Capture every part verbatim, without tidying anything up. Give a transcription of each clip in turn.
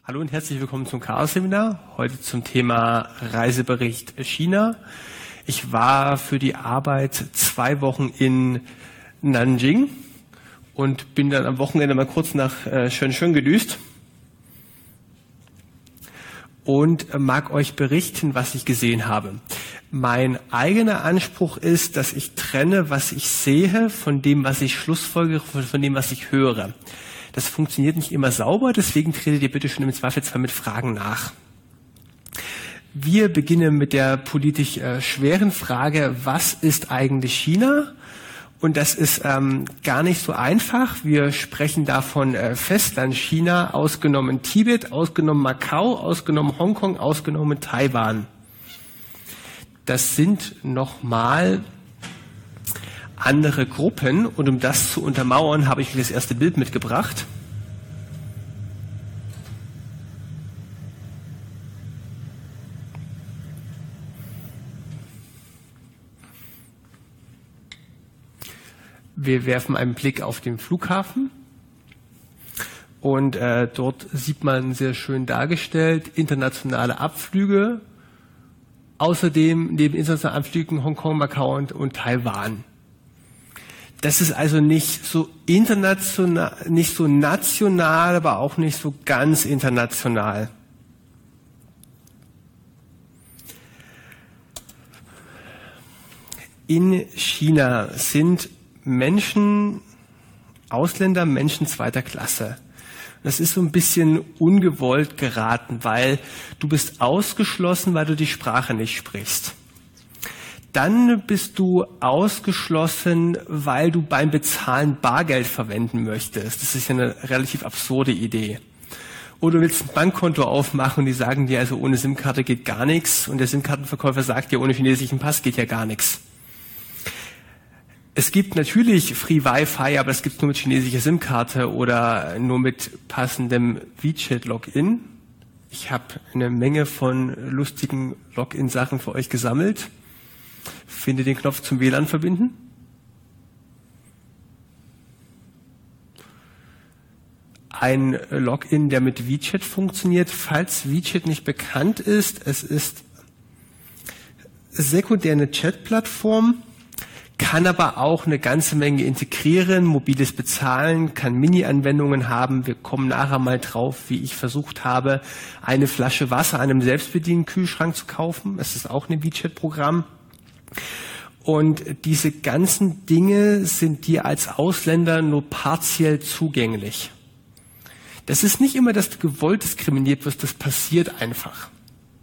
Hallo und herzlich willkommen zum Chaos-Seminar. Heute zum Thema Reisebericht China. Ich war für die Arbeit zwei Wochen in Nanjing und bin dann am Wochenende mal kurz nach äh, Shenzhen gedüst und mag euch berichten, was ich gesehen habe. Mein eigener Anspruch ist, dass ich trenne, was ich sehe, von dem, was ich schlussfolgere, von dem, was ich höre. Das funktioniert nicht immer sauber, deswegen tretet ihr bitte schon im Zweifelsfall mit Fragen nach. Wir beginnen mit der politisch äh, schweren Frage, was ist eigentlich China? Und das ist ähm, gar nicht so einfach. Wir sprechen davon äh, Festland China, ausgenommen Tibet, ausgenommen Macau, ausgenommen Hongkong, ausgenommen Taiwan. Das sind nochmal andere Gruppen, und um das zu untermauern, habe ich das erste Bild mitgebracht. Wir werfen einen Blick auf den Flughafen und äh, dort sieht man sehr schön dargestellt internationale Abflüge, außerdem neben internationalen Abflügen Hongkong, Macau und, und Taiwan. Das ist also nicht so international, nicht so national, aber auch nicht so ganz international. In China sind Menschen, Ausländer, Menschen zweiter Klasse. Das ist so ein bisschen ungewollt geraten, weil du bist ausgeschlossen, weil du die Sprache nicht sprichst. Dann bist du ausgeschlossen, weil du beim Bezahlen Bargeld verwenden möchtest. Das ist ja eine relativ absurde Idee. Oder du willst ein Bankkonto aufmachen und die sagen dir, also ohne SIM-Karte geht gar nichts. Und der SIM-Kartenverkäufer sagt dir, ohne chinesischen Pass geht ja gar nichts. Es gibt natürlich Free Wi-Fi, aber das gibt es nur mit chinesischer SIM-Karte oder nur mit passendem WeChat-Login. Ich habe eine Menge von lustigen Login-Sachen für euch gesammelt. Finde den Knopf zum W L A N verbinden. Ein Login, der mit WeChat funktioniert. Falls WeChat nicht bekannt ist, es ist sekundär eine Chat-Plattform, kann aber auch eine ganze Menge integrieren, mobiles Bezahlen, kann Mini-Anwendungen haben. Wir kommen nachher mal drauf, wie ich versucht habe, eine Flasche Wasser an einem selbstbedienten Kühlschrank zu kaufen. Es ist auch ein WeChat-Programm. Und diese ganzen Dinge sind dir als Ausländer nur partiell zugänglich. Das ist nicht immer, dass du gewollt diskriminiert wirst, das passiert einfach.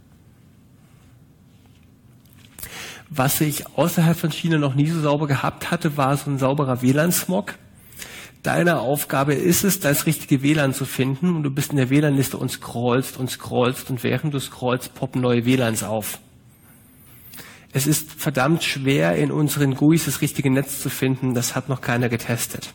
Was ich außerhalb von China noch nie so sauber gehabt hatte, war so ein sauberer W L A N-Smog. Deine Aufgabe ist es, das richtige W L A N zu finden, und du bist in der W L A N-Liste und scrollst und scrollst, und während du scrollst, poppen neue W L A Ns auf. Es ist verdammt schwer, in unseren G U Is das richtige Netz zu finden. Das hat noch keiner getestet.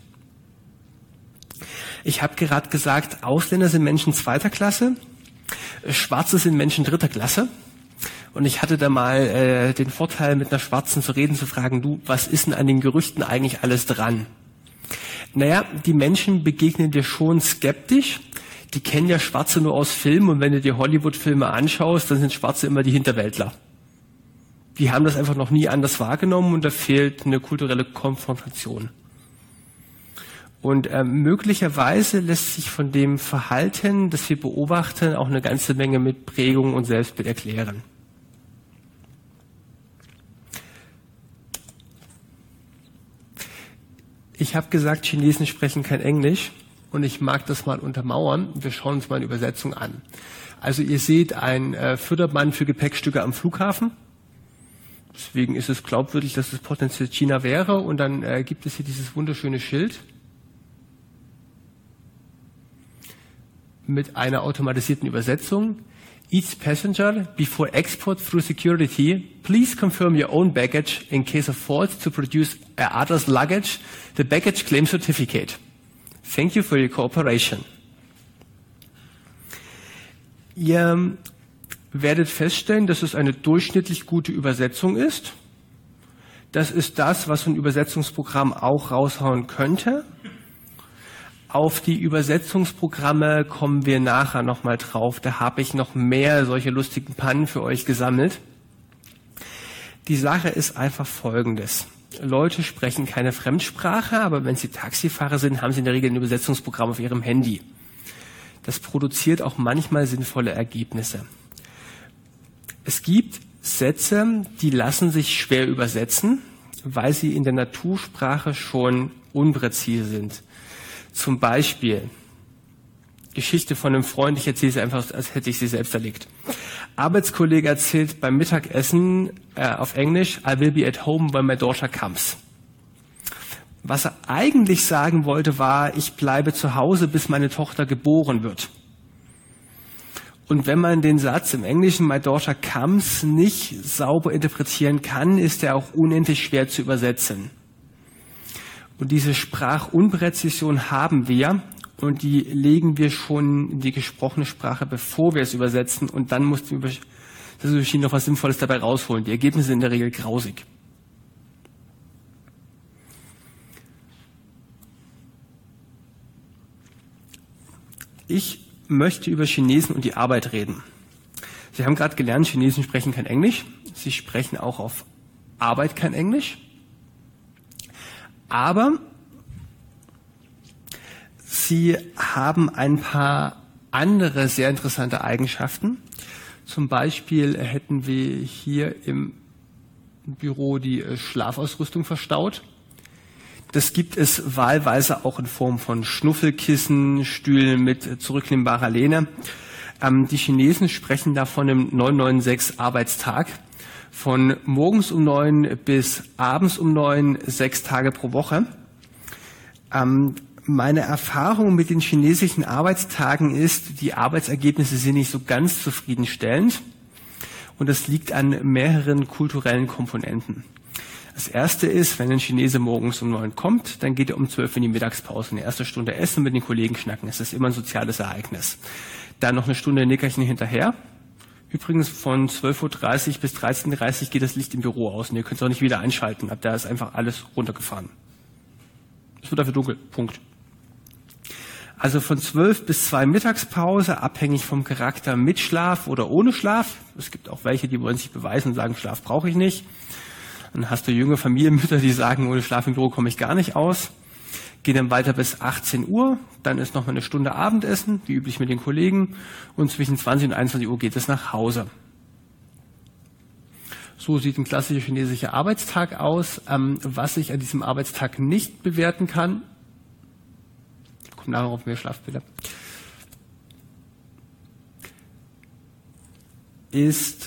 Ich habe gerade gesagt, Ausländer sind Menschen zweiter Klasse, Schwarze sind Menschen dritter Klasse. Und ich hatte da mal äh, den Vorteil, mit einer Schwarzen zu reden, zu fragen, du, was ist denn an den Gerüchten eigentlich alles dran? Naja, die Menschen begegnen dir schon skeptisch. Die kennen ja Schwarze nur aus Filmen, und wenn du dir Hollywood-Filme anschaust, dann sind Schwarze immer die Hinterwäldler. Die haben das einfach noch nie anders wahrgenommen, und da fehlt eine kulturelle Konfrontation. Und äh, möglicherweise lässt sich von dem Verhalten, das wir beobachten, auch eine ganze Menge mit Prägung und Selbstbild erklären. Ich habe gesagt, Chinesen sprechen kein Englisch, und ich mag das mal untermauern. Wir schauen uns mal eine Übersetzung an. Also ihr seht ein äh, Förderband für Gepäckstücke am Flughafen. Deswegen ist es glaubwürdig, dass es potenziell China wäre. Und dann äh, gibt es hier dieses wunderschöne Schild mit einer automatisierten Übersetzung. Each passenger, before export through security, please confirm your own baggage in case of fault to produce others' luggage, the baggage claim certificate. Thank you for your cooperation. Ihr werdet feststellen, dass es eine durchschnittlich gute Übersetzung ist. Das ist das, was ein Übersetzungsprogramm auch raushauen könnte. Auf die Übersetzungsprogramme kommen wir nachher nochmal drauf. Da habe ich noch mehr solche lustigen Pannen für euch gesammelt. Die Sache ist einfach folgendes. Leute sprechen keine Fremdsprache, aber wenn sie Taxifahrer sind, haben sie in der Regel ein Übersetzungsprogramm auf ihrem Handy. Das produziert auch manchmal sinnvolle Ergebnisse. Es gibt Sätze, die lassen sich schwer übersetzen, weil sie in der Natursprache schon unpräzise sind. Zum Beispiel Geschichte von einem Freund, ich erzähle sie einfach, als hätte ich sie selbst erlebt. Arbeitskollege erzählt beim Mittagessen äh, auf Englisch, I will be at home when my daughter comes. Was er eigentlich sagen wollte, war, ich bleibe zu Hause, bis meine Tochter geboren wird. Und wenn man den Satz im Englischen, my daughter comes, nicht sauber interpretieren kann, ist er auch unendlich schwer zu übersetzen. Und diese Sprachunpräzision haben wir und die legen wir schon in die gesprochene Sprache, bevor wir es übersetzen, und dann muss die Suchmaschine noch was Sinnvolles dabei rausholen. Die Ergebnisse sind in der Regel grausig. Ich möchte über Chinesen und die Arbeit reden. Sie haben gerade gelernt, Chinesen sprechen kein Englisch. Sie sprechen auch auf Arbeit kein Englisch. Aber sie haben ein paar andere sehr interessante Eigenschaften. Zum Beispiel hätten wir hier im Büro die Schlafausrüstung verstaut. Das gibt es wahlweise auch in Form von Schnuffelkissen, Stühlen mit zurücknehmbarer Lehne. Ähm, die Chinesen sprechen da von einem neun neun sechs Arbeitstag. Von morgens um neun bis abends um neun, sechs Tage pro Woche. Ähm, meine Erfahrung mit den chinesischen Arbeitstagen ist, die Arbeitsergebnisse sind nicht so ganz zufriedenstellend. Und das liegt an mehreren kulturellen Komponenten. Das erste ist, wenn ein Chinese morgens um neun kommt, dann geht er um zwölf in die Mittagspause, eine erste Stunde essen, mit den Kollegen schnacken. Es ist immer ein soziales Ereignis. Dann noch eine Stunde Nickerchen hinterher. Übrigens von zwölf Uhr dreißig bis dreizehn Uhr dreißig geht das Licht im Büro aus und ihr könnt es auch nicht wieder einschalten. Ab da ist einfach alles runtergefahren. Es wird dafür dunkel. Punkt. Also von zwölf bis zwei Mittagspause, abhängig vom Charakter mit Schlaf oder ohne Schlaf. Es gibt auch welche, die wollen sich beweisen und sagen, Schlaf brauche ich nicht. Dann hast du junge Familienmütter, die sagen, ohne Schlaf im Büro komme ich gar nicht aus. Gehen dann weiter bis achtzehn Uhr, dann ist noch mal eine Stunde Abendessen, wie üblich mit den Kollegen, und zwischen zwanzig und einundzwanzig Uhr geht es nach Hause. So sieht ein klassischer chinesischer Arbeitstag aus. Ähm, was ich an diesem Arbeitstag nicht bewerten kann, kommt nachher auf mehr Schlafbilder, ist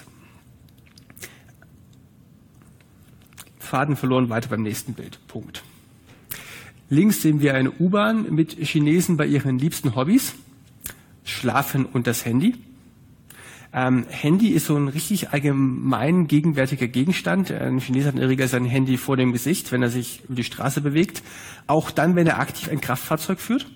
Faden verloren, weiter beim nächsten Bild. Punkt. Links sehen wir eine U-Bahn mit Chinesen bei ihren liebsten Hobbys. Schlafen und das Handy. Ähm, Handy ist so ein richtig allgemein gegenwärtiger Gegenstand. Ein Chinese hat in der Regel sein Handy vor dem Gesicht, wenn er sich über die Straße bewegt. Auch dann, wenn er aktiv ein Kraftfahrzeug führt.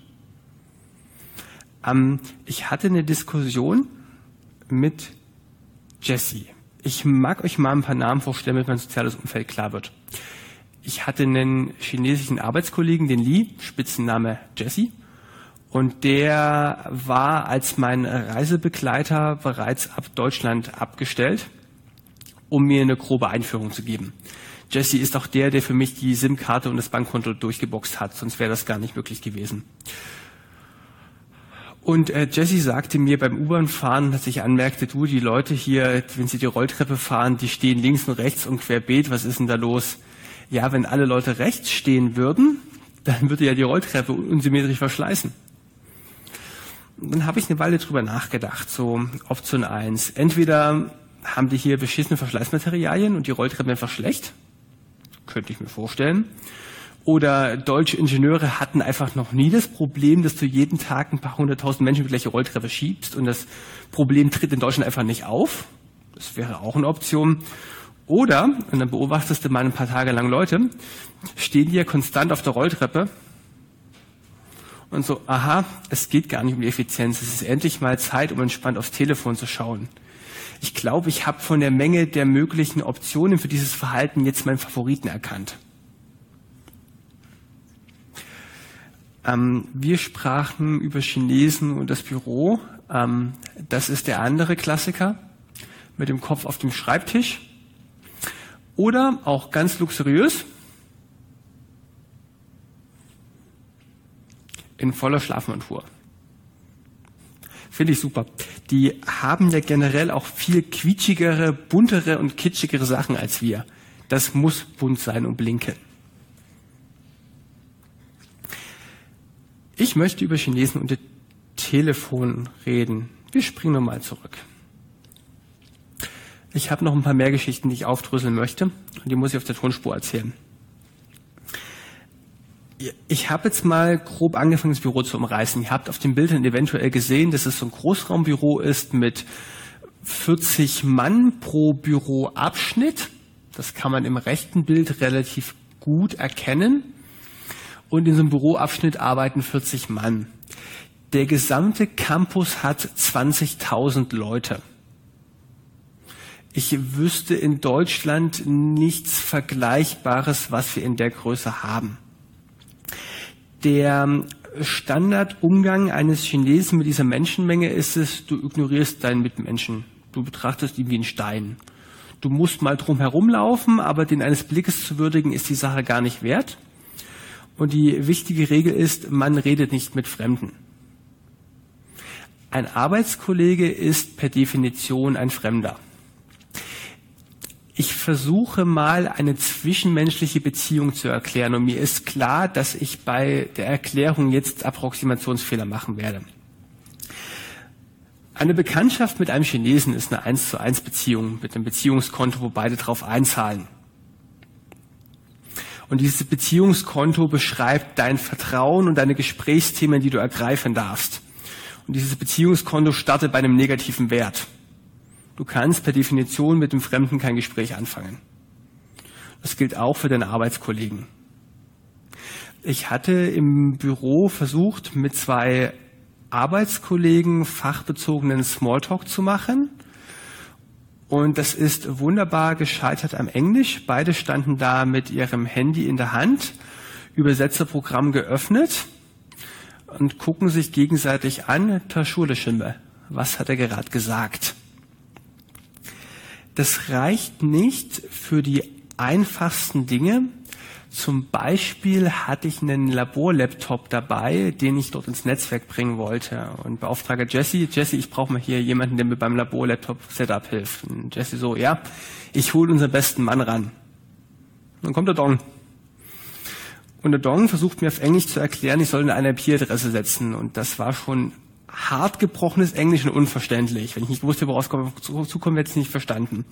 Ähm, ich hatte eine Diskussion mit Jessie. Ich mag euch mal ein paar Namen vorstellen, damit mein soziales Umfeld klar wird. Ich hatte einen chinesischen Arbeitskollegen, den Li, Spitzenname Jesse, und der war als mein Reisebegleiter bereits ab Deutschland abgestellt, um mir eine grobe Einführung zu geben. Jesse ist auch der, der für mich die SIM-Karte und das Bankkonto durchgeboxt hat, sonst wäre das gar nicht möglich gewesen. Und äh, Jesse sagte mir beim U-Bahn-Fahren, dass ich anmerkte, du, die Leute hier, wenn sie die Rolltreppe fahren, die stehen links und rechts und querbeet, was ist denn da los? Ja, wenn alle Leute rechts stehen würden, dann würde ja die Rolltreppe unsymmetrisch verschleißen. Und dann habe ich eine Weile drüber nachgedacht, so Option eins. Entweder haben die hier beschissene Verschleißmaterialien und die Rolltreppen einfach schlecht, könnte ich mir vorstellen. Oder deutsche Ingenieure hatten einfach noch nie das Problem, dass du jeden Tag ein paar hunderttausend Menschen mit gleiche Rolltreppe schiebst und das Problem tritt in Deutschland einfach nicht auf. Das wäre auch eine Option. Oder, und dann beobachtest du mal ein paar Tage lang Leute, stehen die ja konstant auf der Rolltreppe und so, aha, es geht gar nicht um die Effizienz, es ist endlich mal Zeit, um entspannt aufs Telefon zu schauen. Ich glaube, ich habe von der Menge der möglichen Optionen für dieses Verhalten jetzt meinen Favoriten erkannt. Ähm, wir sprachen über Chinesen und das Büro. Ähm, das ist der andere Klassiker mit dem Kopf auf dem Schreibtisch. Oder auch ganz luxuriös in voller Schlafmontur. Finde ich super. Die haben ja generell auch viel quietschigere, buntere und kitschigere Sachen als wir. Das muss bunt sein und blinken. Ich möchte über Chinesen und das Telefon reden. Wir springen nochmal zurück. Ich habe noch ein paar mehr Geschichten, die ich aufdröseln möchte. Und die muss ich auf der Tonspur erzählen. Ich habe jetzt mal grob angefangen, das Büro zu umreißen. Ihr habt auf den Bildern eventuell gesehen, dass es so ein Großraumbüro ist mit vierzig Mann pro Büroabschnitt. Das kann man im rechten Bild relativ gut erkennen. Und in so einem Büroabschnitt arbeiten vierzig Mann. Der gesamte Campus hat zwanzigtausend Leute. Ich wüsste in Deutschland nichts Vergleichbares, was wir in der Größe haben. Der Standardumgang eines Chinesen mit dieser Menschenmenge ist es, du ignorierst deinen Mitmenschen. Du betrachtest ihn wie einen Stein. Du musst mal drum herumlaufen, aber den eines Blickes zu würdigen, ist die Sache gar nicht wert. Und die wichtige Regel ist, man redet nicht mit Fremden. Ein Arbeitskollege ist per Definition ein Fremder. Ich versuche mal eine zwischenmenschliche Beziehung zu erklären und mir ist klar, dass ich bei der Erklärung jetzt Approximationsfehler machen werde. Eine Bekanntschaft mit einem Chinesen ist eine eins zu eins Beziehung mit einem Beziehungskonto, wo beide drauf einzahlen. Und dieses Beziehungskonto beschreibt dein Vertrauen und deine Gesprächsthemen, die du ergreifen darfst. Und dieses Beziehungskonto startet bei einem negativen Wert. Du kannst per Definition mit dem Fremden kein Gespräch anfangen. Das gilt auch für deine Arbeitskollegen. Ich hatte im Büro versucht, mit zwei Arbeitskollegen fachbezogenen Smalltalk zu machen. Und das ist wunderbar gescheitert am Englisch. Beide standen da mit ihrem Handy in der Hand, Übersetzerprogramm geöffnet und gucken sich gegenseitig an. Taschulischimme, was hat er gerade gesagt? Das reicht nicht für die einfachsten Dinge. Zum Beispiel hatte ich einen Laborlaptop dabei, den ich dort ins Netzwerk bringen wollte und beauftrage Jesse, Jesse, ich brauche mal hier jemanden, der mir beim Laborlaptop-Setup hilft. Und Jesse so, ja, ich hole unseren besten Mann ran. Dann kommt der Dong. Und der Dong versucht mir auf Englisch zu erklären, ich soll eine I P-Adresse setzen. Und das war schon hart gebrochenes Englisch und unverständlich. Wenn ich nicht wusste, woraus zukommen, hätte ich es nicht verstanden.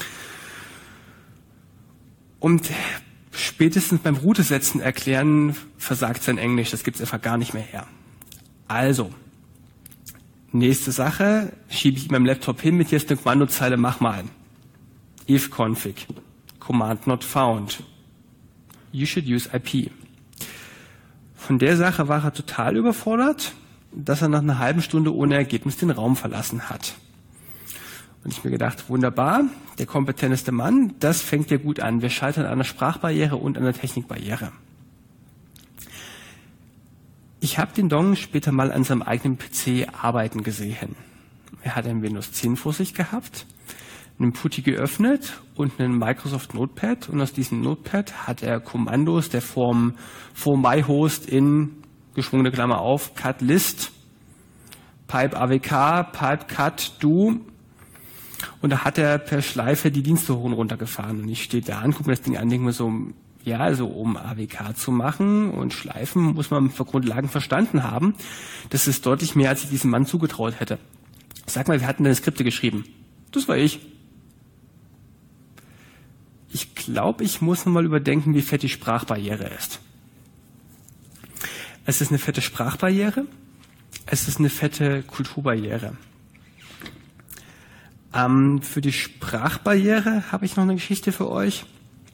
Und spätestens beim Routesetzen erklären, versagt sein Englisch. Das gibt es einfach gar nicht mehr her. Also, nächste Sache, schiebe ich ihm meinem Laptop hin, mit hier ist eine Kommandozeile, mach mal. If config, command not found, you should use I P. Von der Sache war er total überfordert, dass er nach einer halben Stunde ohne Ergebnis den Raum verlassen hat. Und ich mir gedacht, wunderbar, der kompetenteste Mann, das fängt ja gut an. Wir scheitern an einer Sprachbarriere und an einer Technikbarriere. Ich habe den Dong später mal an seinem eigenen P C arbeiten gesehen. Er hat ein Windows zehn vor sich gehabt, einen Putty geöffnet und einen Microsoft Notepad. Und aus diesem Notepad hat er Kommandos der Form for my host in geschwungene Klammer auf, cut list, pipe A W K, pipe cut do. Und da hat er per Schleife die Dienste hoch und runter gefahren. Und ich stehe da und gucke mir das Ding an, denke mir so, ja, also um A W K zu machen und Schleifen muss man für Grundlagen verstanden haben. Das ist deutlich mehr, als ich diesem Mann zugetraut hätte. Sag mal, wir hatten deine Skripte geschrieben. Das war ich. Ich glaube, ich muss noch mal überdenken, wie fett die Sprachbarriere ist. Es ist eine fette Sprachbarriere. Es ist eine fette Kulturbarriere. Ähm, für die Sprachbarriere habe ich noch eine Geschichte für euch.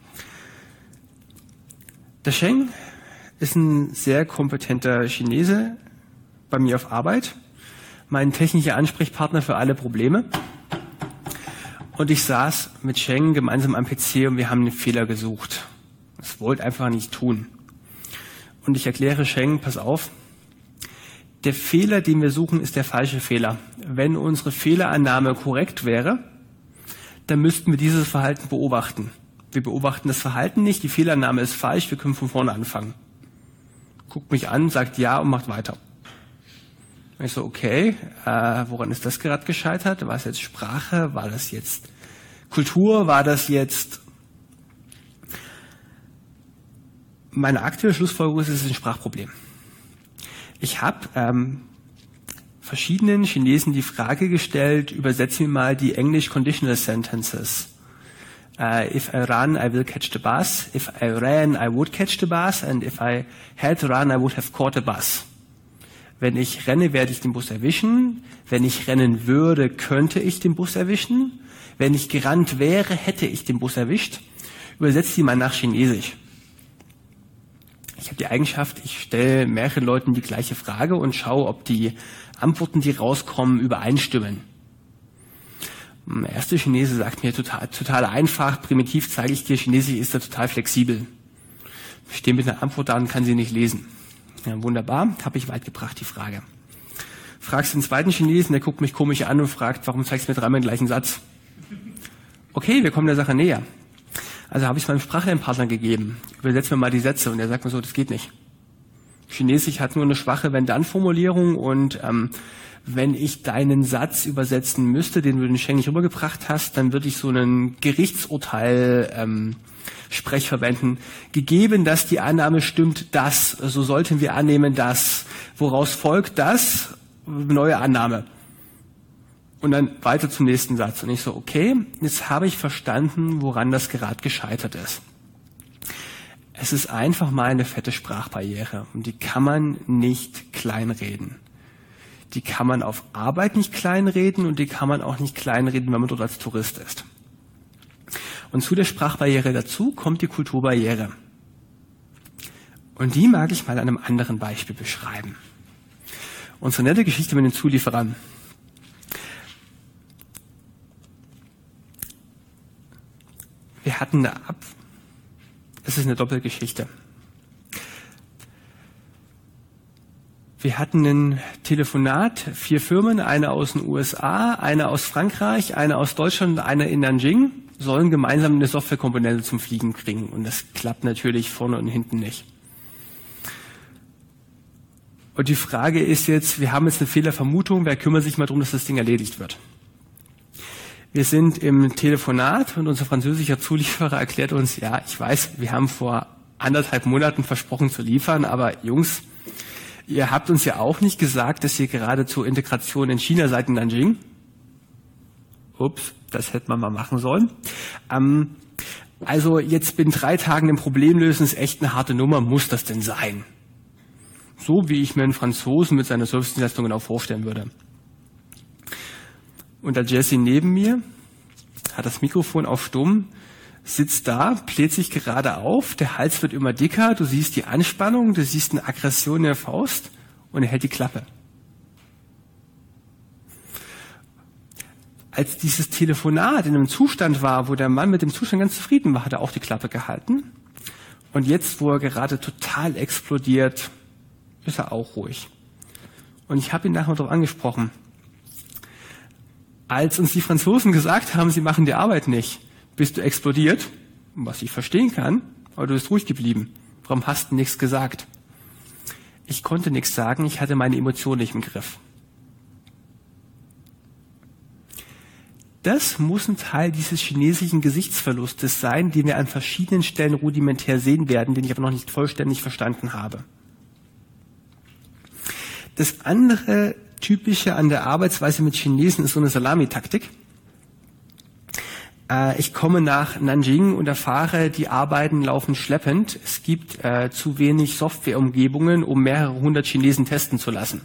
Der Sheng ist ein sehr kompetenter Chinese bei mir auf Arbeit, mein technischer Ansprechpartner für alle Probleme. Und ich saß mit Sheng gemeinsam am P C und wir haben einen Fehler gesucht. Das wollte einfach nicht tun. Und ich erkläre Sheng, pass auf, der Fehler, den wir suchen, ist der falsche Fehler. Wenn unsere Fehlerannahme korrekt wäre, dann müssten wir dieses Verhalten beobachten. Wir beobachten das Verhalten nicht, die Fehlannahme ist falsch, wir können von vorne anfangen. Guckt mich an, sagt ja und macht weiter. Und ich so, okay, äh, woran ist das gerade gescheitert? War es jetzt Sprache? War das jetzt Kultur? War das jetzt... Meine aktuelle Schlussfolgerung ist, es ist ein Sprachproblem. Ich habe ähm, verschiedenen Chinesen die Frage gestellt, übersetze mir mal die English Conditional Sentences. Uh, if I run, I will catch the bus. If I ran, I would catch the bus. And if I had run, I would have caught the bus. Wenn ich renne, werde ich den Bus erwischen. Wenn ich rennen würde, könnte ich den Bus erwischen. Wenn ich gerannt wäre, hätte ich den Bus erwischt. Übersetzt die mal nach Chinesisch. Ich habe die Eigenschaft, ich stelle mehreren Leuten die gleiche Frage und schaue, ob die Antworten, die rauskommen, übereinstimmen. Der erste Chinese sagt mir total, total einfach, primitiv zeige ich dir, Chinesisch ist da total flexibel. Ich stehe mit einer Antwort da und kann sie nicht lesen. Ja, wunderbar, habe ich weit gebracht, die Frage. Fragst den zweiten Chinesen, der guckt mich komisch an und fragt, warum zeigst du mir dreimal den gleichen Satz? Okay, wir kommen der Sache näher. Also habe ich es meinem Sprachlernpartner gegeben. Übersetz mir mal die Sätze und er sagt mir so, das geht nicht. Chinesisch hat nur eine schwache Wenn-Dann-Formulierung und ähm, wenn ich deinen Satz übersetzen müsste, den du den Sheng nicht rübergebracht hast, dann würde ich so einen Gerichtsurteil ähm, Sprech verwenden. Gegeben, dass die Annahme stimmt, dass, so sollten wir annehmen, dass, woraus folgt das, neue Annahme. Und dann weiter zum nächsten Satz. Und ich so, okay, jetzt habe ich verstanden, woran das gerade gescheitert ist. Es ist einfach mal eine fette Sprachbarriere und die kann man nicht kleinreden. Die kann man auf Arbeit nicht kleinreden und die kann man auch nicht kleinreden, wenn man dort als Tourist ist. Und zu der Sprachbarriere dazu kommt die Kulturbarriere. Und die mag ich mal an einem anderen Beispiel beschreiben. Unsere nette Geschichte mit den Zulieferern. Wir hatten eine Ab... Es ist eine Doppelgeschichte. Wir hatten ein Telefonat, vier Firmen, eine aus den U S A, eine aus Frankreich, eine aus Deutschland und eine in Nanjing, sollen gemeinsam eine Softwarekomponente zum Fliegen kriegen. Und das klappt natürlich vorne und hinten nicht. Und die Frage ist jetzt, wir haben jetzt eine Fehlervermutung, wer kümmert sich mal darum, dass das Ding erledigt wird? Wir sind im Telefonat und unser französischer Zulieferer erklärt uns, ja, ich weiß, wir haben vor anderthalb Monaten versprochen zu liefern, aber Jungs, ihr habt uns ja auch nicht gesagt, dass ihr gerade zur Integration in China seid in Nanjing. Ups, das hätte man mal machen sollen. Ähm, also jetzt in drei Tagen ein Problem lösen, ist echt eine harte Nummer, muss das denn sein? So wie ich mir einen Franzosen mit seiner Servicedienstleistung genau vorstellen würde. Und der Jesse neben mir hat das Mikrofon auf stumm, sitzt da, bläht sich gerade auf, der Hals wird immer dicker, du siehst die Anspannung, du siehst eine Aggression in der Faust und er hält die Klappe. Als dieses Telefonat in einem Zustand war, wo der Mann mit dem Zustand ganz zufrieden war, hat er auch die Klappe gehalten. Und jetzt, wo er gerade total explodiert, ist er auch ruhig. Und ich habe ihn nachher darauf angesprochen. Als uns die Franzosen gesagt haben, sie machen die Arbeit nicht, bist du explodiert, was ich verstehen kann, aber du bist ruhig geblieben. Warum hast du nichts gesagt? Ich konnte nichts sagen, ich hatte meine Emotionen nicht im Griff. Das muss ein Teil dieses chinesischen Gesichtsverlustes sein, den wir an verschiedenen Stellen rudimentär sehen werden, den ich aber noch nicht vollständig verstanden habe. Das andere Typische an der Arbeitsweise mit Chinesen ist so eine Salamitaktik. Äh, ich komme nach Nanjing und erfahre, die Arbeiten laufen schleppend. Es gibt äh, zu wenig Softwareumgebungen, um mehrere hundert Chinesen testen zu lassen.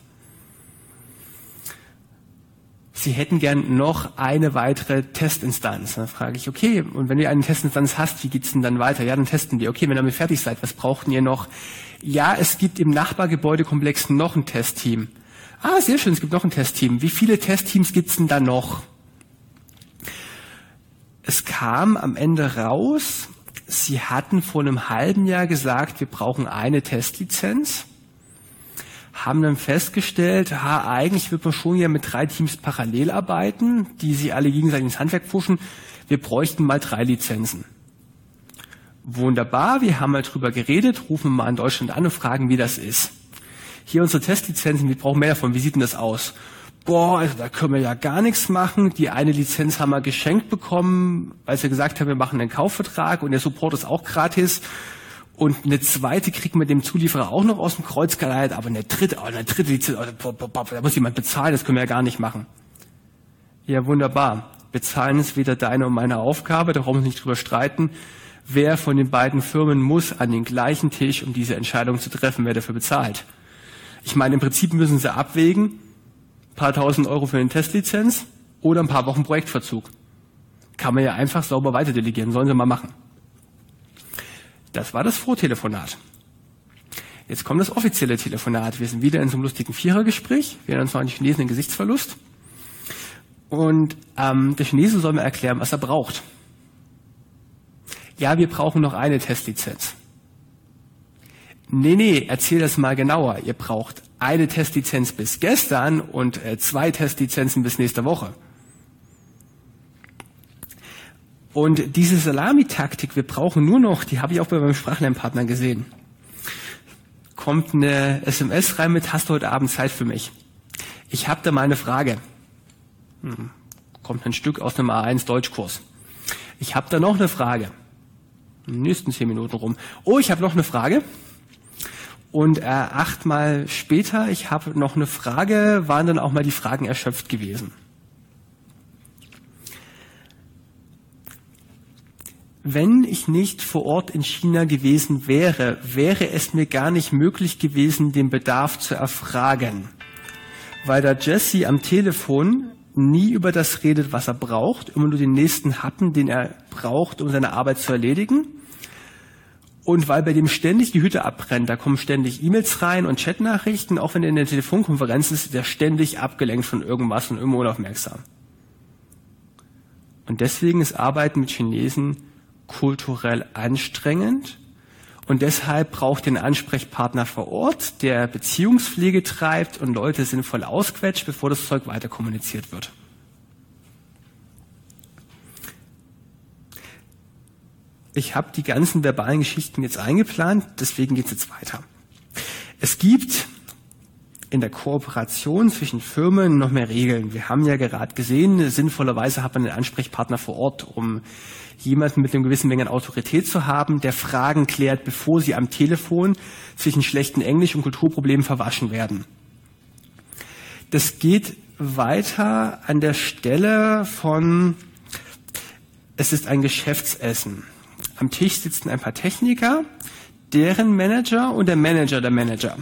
Sie hätten gern noch eine weitere Testinstanz. Dann frage ich, okay, und wenn ihr eine Testinstanz hast, wie geht's denn dann weiter? Ja, dann testen wir. Okay, wenn ihr damit fertig seid, was braucht ihr noch? Ja, es gibt im Nachbargebäudekomplex noch ein Testteam. Ah, sehr schön, es gibt noch ein Testteam. Wie viele Testteams gibt's denn da noch? Es kam am Ende raus, Sie hatten vor einem halben Jahr gesagt, wir brauchen eine Testlizenz, haben dann festgestellt, ha, eigentlich wird man schon ja mit drei Teams parallel arbeiten, die sich alle gegenseitig ins Handwerk pfuschen. Wir bräuchten mal drei Lizenzen. Wunderbar, wir haben mal drüber geredet, rufen mal in Deutschland an und fragen, wie das ist. Hier unsere Testlizenzen, wir brauchen mehr davon, wie sieht denn das aus? Boah, also da können wir ja gar nichts machen. Die eine Lizenz haben wir geschenkt bekommen, weil sie gesagt haben, wir machen einen Kaufvertrag und der Support ist auch gratis. Und eine zweite kriegen wir dem Zulieferer auch noch aus dem Kreuz geleitet, aber eine dritte, oh, eine dritte Lizenz, oh, da muss jemand bezahlen, das können wir ja gar nicht machen. Ja, wunderbar. Bezahlen ist weder deine und meine Aufgabe, da brauchen wir uns nicht drüber streiten. Wer von den beiden Firmen muss an den gleichen Tisch, um diese Entscheidung zu treffen, wer dafür bezahlt? Ich meine, im Prinzip müssen sie abwägen, ein paar tausend Euro für eine Testlizenz oder ein paar Wochen Projektverzug. Kann man ja einfach sauber weiterdelegieren, sollen sie mal machen. Das war das Vortelefonat. Jetzt kommt das offizielle Telefonat. Wir sind wieder in so einem lustigen Vierergespräch. Wir haben zwar einen Chinesen einen Gesichtsverlust. Und ähm, der Chinese soll mir erklären, was er braucht. Ja, wir brauchen noch eine Testlizenz. Nee, nee, erzähl das mal genauer. Ihr braucht eine Testlizenz bis gestern und äh, zwei Testlizenzen bis nächste Woche. Und diese Salami-Taktik, wir brauchen nur noch, die habe ich auch bei meinem Sprachlernpartner gesehen. Kommt eine S M S rein mit, hast du heute Abend Zeit für mich? Ich habe da mal eine Frage. Hm, kommt ein Stück aus einem A eins Deutschkurs. Ich habe da noch eine Frage. In den nächsten zehn Minuten rum. Oh, ich habe noch eine Frage. Und äh, achtmal später, ich habe noch eine Frage, waren dann auch mal die Fragen erschöpft gewesen. Wenn ich nicht vor Ort in China gewesen wäre, wäre es mir gar nicht möglich gewesen, den Bedarf zu erfragen. Weil da Jesse am Telefon nie über das redet, was er braucht, immer nur den nächsten Happen, den er braucht, um seine Arbeit zu erledigen. Und weil bei dem ständig die Hütte abbrennt, da kommen ständig E-Mails rein und Chatnachrichten, auch wenn er in der Telefonkonferenz ist, ist er ständig abgelenkt von irgendwas und immer unaufmerksam. Und deswegen ist Arbeiten mit Chinesen kulturell anstrengend und deshalb braucht den Ansprechpartner vor Ort, der Beziehungspflege treibt und Leute sinnvoll ausquetscht, bevor das Zeug weiter kommuniziert wird. Ich habe die ganzen verbalen Geschichten jetzt eingeplant, deswegen geht es jetzt weiter. Es gibt in der Kooperation zwischen Firmen noch mehr Regeln. Wir haben ja gerade gesehen, sinnvollerweise hat man einen Ansprechpartner vor Ort, um jemanden mit einer gewissen Menge an Autorität zu haben, der Fragen klärt, bevor sie am Telefon zwischen schlechtem Englisch und Kulturproblemen verwaschen werden. Das geht weiter an der Stelle von, es ist ein Geschäftsessen. Am Tisch sitzen ein paar Techniker, deren Manager und der Manager der Manager.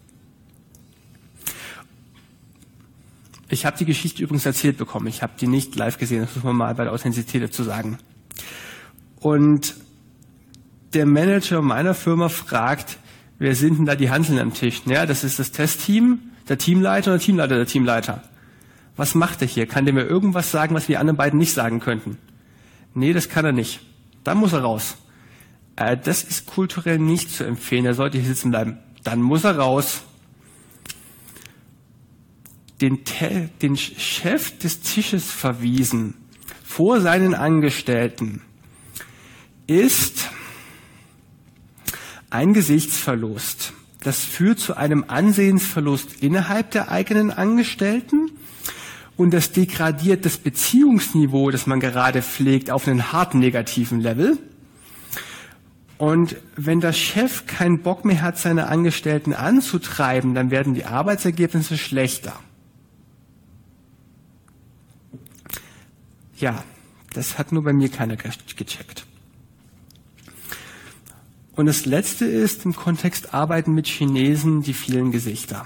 Ich habe die Geschichte übrigens erzählt bekommen. Ich habe die nicht live gesehen. Das muss man mal bei der Authentizität dazu sagen. Und der Manager meiner Firma fragt, wer sind denn da die Hanseln am Tisch? Ja, das ist das Testteam, der Teamleiter und der Teamleiter der Teamleiter. Was macht er hier? Kann der mir irgendwas sagen, was wir die anderen beiden nicht sagen könnten? Nee, das kann er nicht. Dann muss er raus. Äh, das ist kulturell nicht zu empfehlen. Er sollte hier sitzen bleiben. Dann muss er raus. Den, Te- den Chef des Tisches verwiesen vor seinen Angestellten ist ein Gesichtsverlust. Das führt zu einem Ansehensverlust innerhalb der eigenen Angestellten und das degradiert das Beziehungsniveau, das man gerade pflegt, auf einen harten negativen Level. Und wenn der Chef keinen Bock mehr hat, seine Angestellten anzutreiben, dann werden die Arbeitsergebnisse schlechter. Ja, das hat nur bei mir keiner gecheckt. Und das Letzte ist im Kontext Arbeiten mit Chinesen die vielen Gesichter.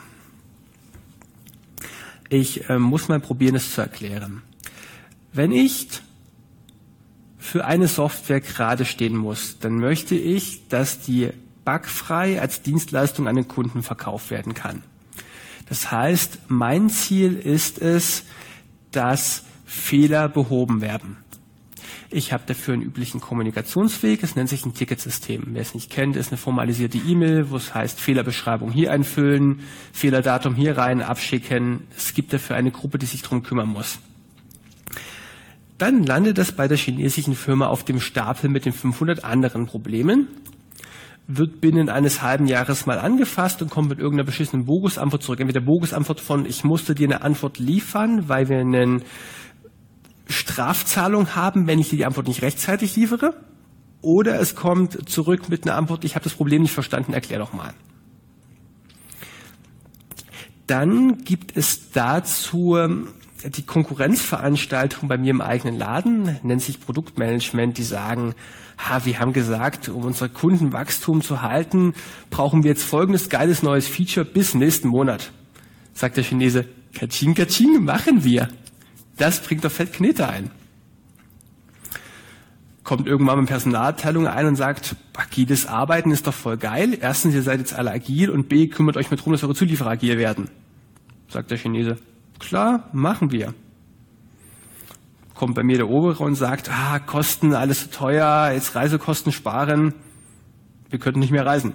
Ich äh, muss mal probieren, es zu erklären. Wenn ich für eine Software gerade stehen muss, dann möchte ich, dass die bugfrei als Dienstleistung an den Kunden verkauft werden kann. Das heißt, mein Ziel ist es, dass Fehler behoben werden. Ich habe dafür einen üblichen Kommunikationsweg, es nennt sich ein Ticketsystem. Wer es nicht kennt, ist eine formalisierte E-Mail, wo es heißt, Fehlerbeschreibung hier einfüllen, Fehlerdatum hier rein, abschicken. Es gibt dafür eine Gruppe, die sich darum kümmern muss. Dann landet das bei der chinesischen Firma auf dem Stapel mit den fünfhundert anderen Problemen, wird binnen eines halben Jahres mal angefasst und kommt mit irgendeiner beschissenen Bogus-Antwort zurück. Entweder Bogus-Antwort von, ich musste dir eine Antwort liefern, weil wir eine Strafzahlung haben, wenn ich dir die Antwort nicht rechtzeitig liefere, oder es kommt zurück mit einer Antwort, ich habe das Problem nicht verstanden, erklär doch mal. Dann gibt es dazu die Konkurrenzveranstaltung bei mir im eigenen Laden, nennt sich Produktmanagement, die sagen, ha, wir haben gesagt, um unser Kundenwachstum zu halten, brauchen wir jetzt folgendes geiles neues Feature bis nächsten Monat. Sagt der Chinese, Kaching, Kaching, machen wir. Das bringt doch fett Knete ein. Kommt irgendwann mit Personalabteilung ein und sagt, agiles Arbeiten ist doch voll geil. Erstens, ihr seid jetzt alle agil und B, kümmert euch mal drum, dass eure Zulieferer agil werden. Sagt der Chinese. Klar, machen wir. Kommt bei mir der Obere und sagt, ah, Kosten, alles so teuer, jetzt Reisekosten sparen. Wir könnten nicht mehr reisen.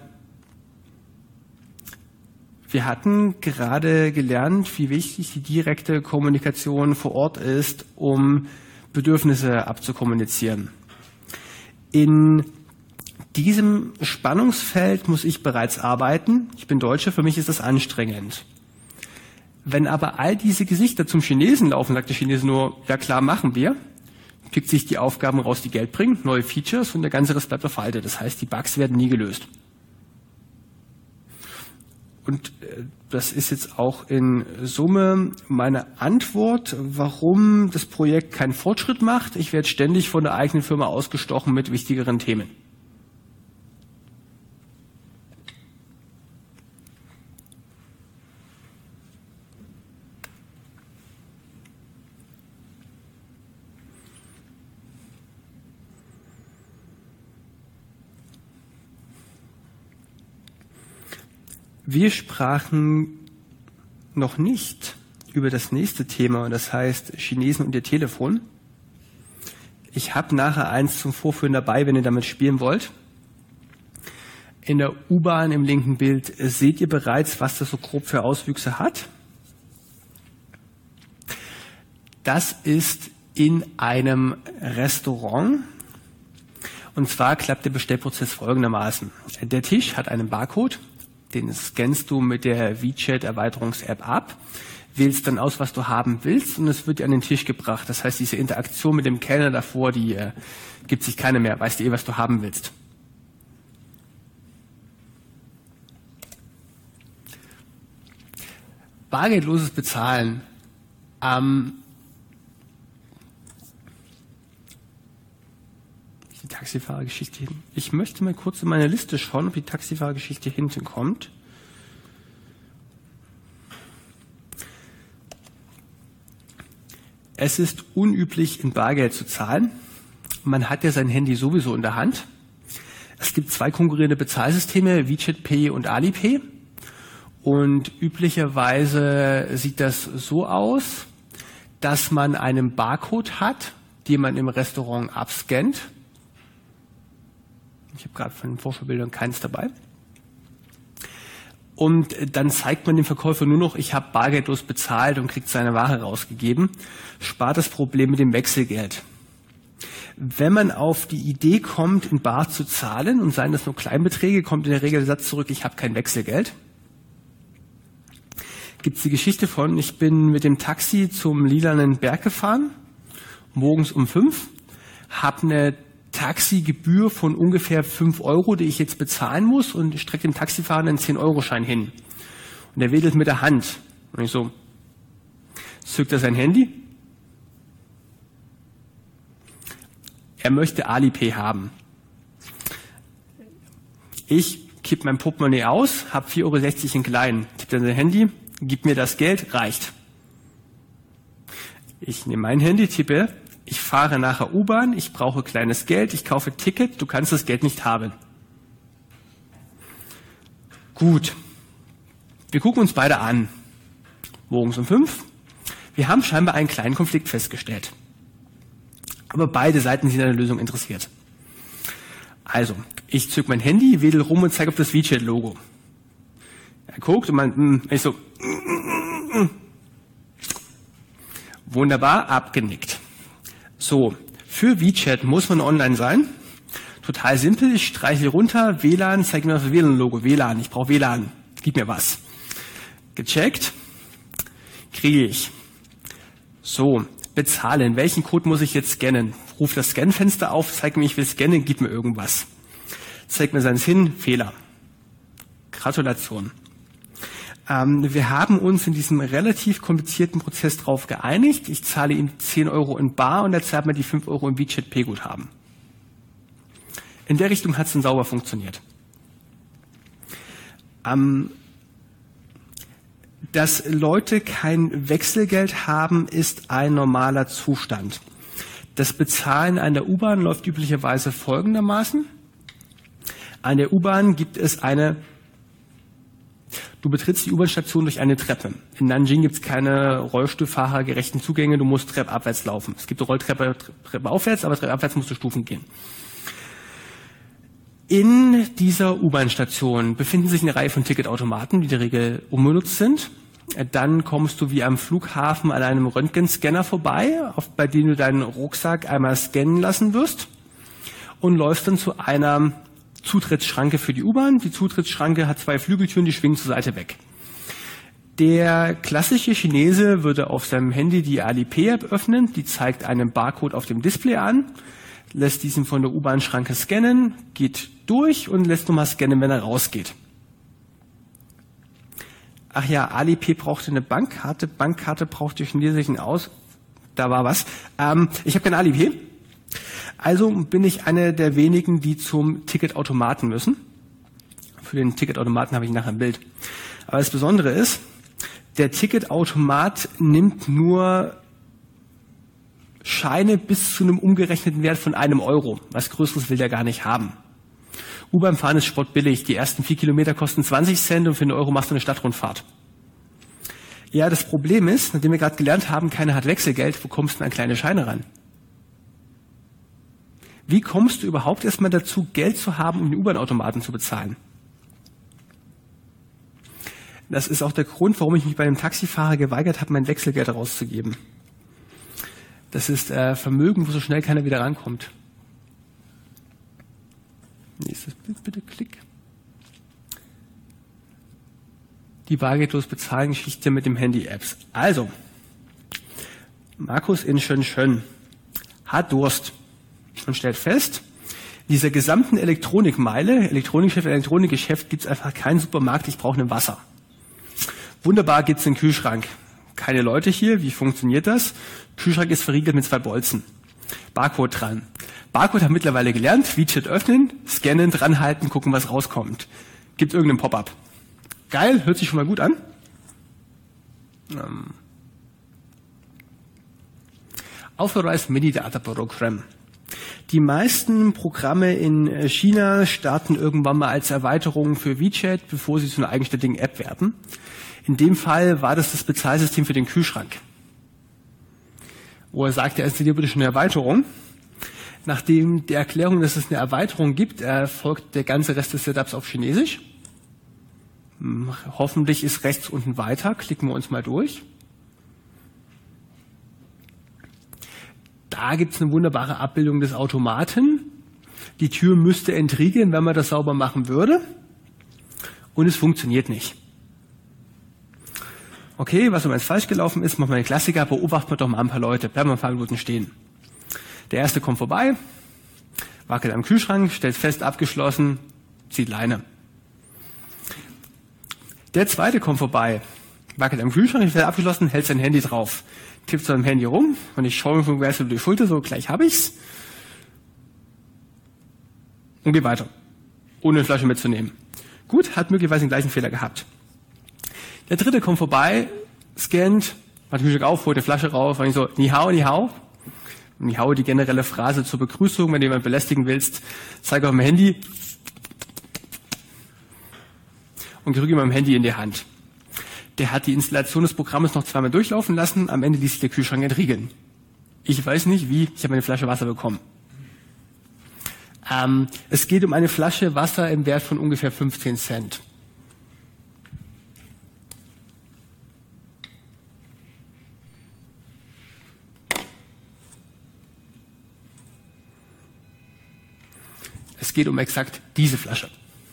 Wir hatten gerade gelernt, wie wichtig die direkte Kommunikation vor Ort ist, um Bedürfnisse abzukommunizieren. In diesem Spannungsfeld muss ich bereits arbeiten. Ich bin Deutscher, für mich ist das anstrengend. Wenn aber all diese Gesichter zum Chinesen laufen, sagt der Chinese nur, ja klar, machen wir, pickt sich die Aufgaben raus, die Geld bringen, neue Features und der ganze Rest bleibt auf Halde. Das heißt, die Bugs werden nie gelöst. Und das ist jetzt auch in Summe meine Antwort, warum das Projekt keinen Fortschritt macht. Ich werde ständig von der eigenen Firma ausgestochen mit wichtigeren Themen. Wir sprachen noch nicht über das nächste Thema, das heißt Chinesen und ihr Telefon. Ich habe nachher eins zum Vorführen dabei, wenn ihr damit spielen wollt. In der U-Bahn im linken Bild seht ihr bereits, was das so grob für Auswüchse hat. Das ist in einem Restaurant. Und zwar klappt der Bestellprozess folgendermaßen. Der Tisch hat einen Barcode. Den scannst du mit der WeChat-Erweiterungs-App ab, wählst dann aus, was du haben willst und es wird dir an den Tisch gebracht. Das heißt, diese Interaktion mit dem Kellner davor, die äh, gibt sich keine mehr. Weißt du eh, was du haben willst. Bargeldloses Bezahlen. Ähm, Die Taxifahrergeschichte hin. Ich möchte mal kurz in meine Liste schauen, ob die Taxifahrergeschichte hinten kommt. Es ist unüblich, in Bargeld zu zahlen. Man hat ja sein Handy sowieso in der Hand. Es gibt zwei konkurrierende Bezahlsysteme, WeChat Pay und Alipay. Und üblicherweise sieht das so aus, dass man einen Barcode hat, den man im Restaurant abscannt. Ich habe gerade von den Vorschulbildern keins dabei. Und dann zeigt man dem Verkäufer nur noch, ich habe bargeldlos bezahlt und kriegt seine Ware rausgegeben. Spart das Problem mit dem Wechselgeld. Wenn man auf die Idee kommt, in Bar zu zahlen und seien das nur Kleinbeträge, kommt in der Regel der Satz zurück, ich habe kein Wechselgeld. Gibt es die Geschichte von, ich bin mit dem Taxi zum Lilanen Berg gefahren, morgens um fünf, habe eine Taxigebühr von ungefähr fünf Euro, die ich jetzt bezahlen muss und strecke dem Taxifahrer einen zehn Euro Schein hin. Und er wedelt mit der Hand. Und ich so, zückt er sein Handy. Er möchte Alipay haben. Ich kipp mein Portemonnaie aus, habe vier Euro sechzig in klein, tippt er sein Handy, gibt mir das Geld, reicht. Ich nehme mein Handy, tippe, ich fahre nachher U-Bahn, ich brauche kleines Geld, ich kaufe Ticket, du kannst das Geld nicht haben. Gut. Wir gucken uns beide an. Morgens um fünf. Wir haben scheinbar einen kleinen Konflikt festgestellt. Aber beide Seiten sind an der Lösung interessiert. Also, ich zück mein Handy, wedel rum und zeige auf das WeChat-Logo. Er guckt und man, ich so, wunderbar, abgenickt. So, für WeChat muss man online sein. Total simpel, ich streiche runter, W L A N, zeige mir das W L A N-Logo, W L A N, ich brauche W L A N, gib mir was. Gecheckt, kriege ich. So, bezahlen, welchen Code muss ich jetzt scannen? Ruf das Scan-Fenster auf, zeig mir, ich will scannen, gib mir irgendwas. Zeig mir seins hin, Fehler. Gratulation. Ähm, wir haben uns in diesem relativ komplizierten Prozess darauf geeinigt, ich zahle ihm zehn Euro in bar und er zahlt mir die fünf Euro im WeChat Pay-Guthaben. In der Richtung hat es dann sauber funktioniert. Ähm, dass Leute kein Wechselgeld haben, ist ein normaler Zustand. Das Bezahlen an der U-Bahn läuft üblicherweise folgendermaßen. An der U-Bahn gibt es eine, du betrittst die U-Bahn-Station durch eine Treppe. In Nanjing gibt es keine rollstuhlfahrergerechten Zugänge, du musst treppabwärts laufen. Es gibt eine Rolltreppe Treppe aufwärts, aber treppabwärts musst du Stufen gehen. In dieser U-Bahn-Station befinden sich eine Reihe von Ticketautomaten, die in der Regel unbenutzt sind. Dann kommst du wie am Flughafen an einem Röntgenscanner vorbei, auf, bei dem du deinen Rucksack einmal scannen lassen wirst und läufst dann zu einer Zutrittsschranke für die U-Bahn. Die Zutrittsschranke hat zwei Flügeltüren, die schwingen zur Seite weg. Der klassische Chinese würde auf seinem Handy die Alipay-App öffnen, die zeigt einen Barcode auf dem Display an, lässt diesen von der U-Bahn-Schranke scannen, geht durch und lässt nochmal scannen, wenn er rausgeht. Ach ja, Alipay brauchte eine Bankkarte, Bankkarte brauchte den chinesischen aus. Da war was. Ähm, ich habe kein Alipay. Also bin ich einer der wenigen, die zum Ticketautomaten müssen. Für den Ticketautomaten habe ich nachher ein Bild. Aber das Besondere ist, der Ticketautomat nimmt nur Scheine bis zu einem umgerechneten Wert von einem Euro. Was Größeres will der gar nicht haben. U-Bahn-Fahren ist spottbillig. Die ersten vier Kilometer kosten zwanzig Cent und für einen Euro machst du eine Stadtrundfahrt. Ja, das Problem ist, nachdem wir gerade gelernt haben, keiner hat Wechselgeld, wo kommst du an kleine Scheine ran? Wie kommst du überhaupt erstmal dazu, Geld zu haben, um den U-Bahn-Automaten zu bezahlen? Das ist auch der Grund, warum ich mich bei einem Taxifahrer geweigert habe, mein Wechselgeld rauszugeben. Das ist äh, Vermögen, wo so schnell keiner wieder rankommt. Nächstes Bild, bitte, Klick. Die bargeldlos bezahlen Geschichte mit dem Handy-Apps. Also, Markus in Shenzhen hat Durst und stellt fest, in dieser gesamten Elektronikmeile, Elektronikgeschäft, Elektronikgeschäft gibt es einfach keinen Supermarkt, ich brauche ein Wasser. Wunderbar, gibt es einen Kühlschrank. Keine Leute hier, wie funktioniert das? Kühlschrank ist verriegelt mit zwei Bolzen. Barcode dran. Barcode hat mittlerweile gelernt, WeChat öffnen, scannen, dranhalten, gucken, was rauskommt. Gibt irgendeinen Pop-up. Geil, hört sich schon mal gut an. Ähm. Authorized Mini Data Program. Die meisten Programme in China starten irgendwann mal als Erweiterung für WeChat, bevor sie zu einer eigenständigen App werden. In dem Fall war das das Bezahlsystem für den Kühlschrank. Wo er sagte, er installiert bitte schon eine Erweiterung. Nachdem der Erklärung, dass es eine Erweiterung gibt, erfolgt der ganze Rest des Setups auf Chinesisch. Hoffentlich ist rechts unten weiter. Klicken wir uns mal durch. Da gibt es eine wunderbare Abbildung des Automaten. Die Tür müsste entriegeln, wenn man das sauber machen würde. Und es funktioniert nicht. Okay, was aber jetzt falsch gelaufen ist, machen wir einen Klassiker, beobachten wir doch mal ein paar Leute. Bleiben wir ein paar Minuten stehen. Der erste kommt vorbei, wackelt am Kühlschrank, stellt fest, abgeschlossen, zieht Leine. Der zweite kommt vorbei, wackelt am Kühlschrank, stellt abgeschlossen, hält sein Handy drauf, tippt so am Handy rum und ich schaue mir von über die Schulter, so gleich habe ich's. Und gehe weiter, ohne eine Flasche mitzunehmen. Gut, hat möglicherweise den gleichen Fehler gehabt. Der dritte kommt vorbei, scannt, macht den Kühlschrank auf, holt eine Flasche raus, und ich so, ni hao, ni hao. Ni hao, die generelle Phrase zur Begrüßung, wenn du jemanden belästigen willst, zeige auf dem Handy und drücke ihm am Handy in die Hand. Der hat die Installation des Programmes noch zweimal durchlaufen lassen, am Ende ließ sich der Kühlschrank entriegeln. Ich weiß nicht wie, ich habe eine Flasche Wasser bekommen. Ähm, es geht um eine Flasche Wasser im Wert von ungefähr fünfzehn Cent. Es geht um exakt diese Flasche.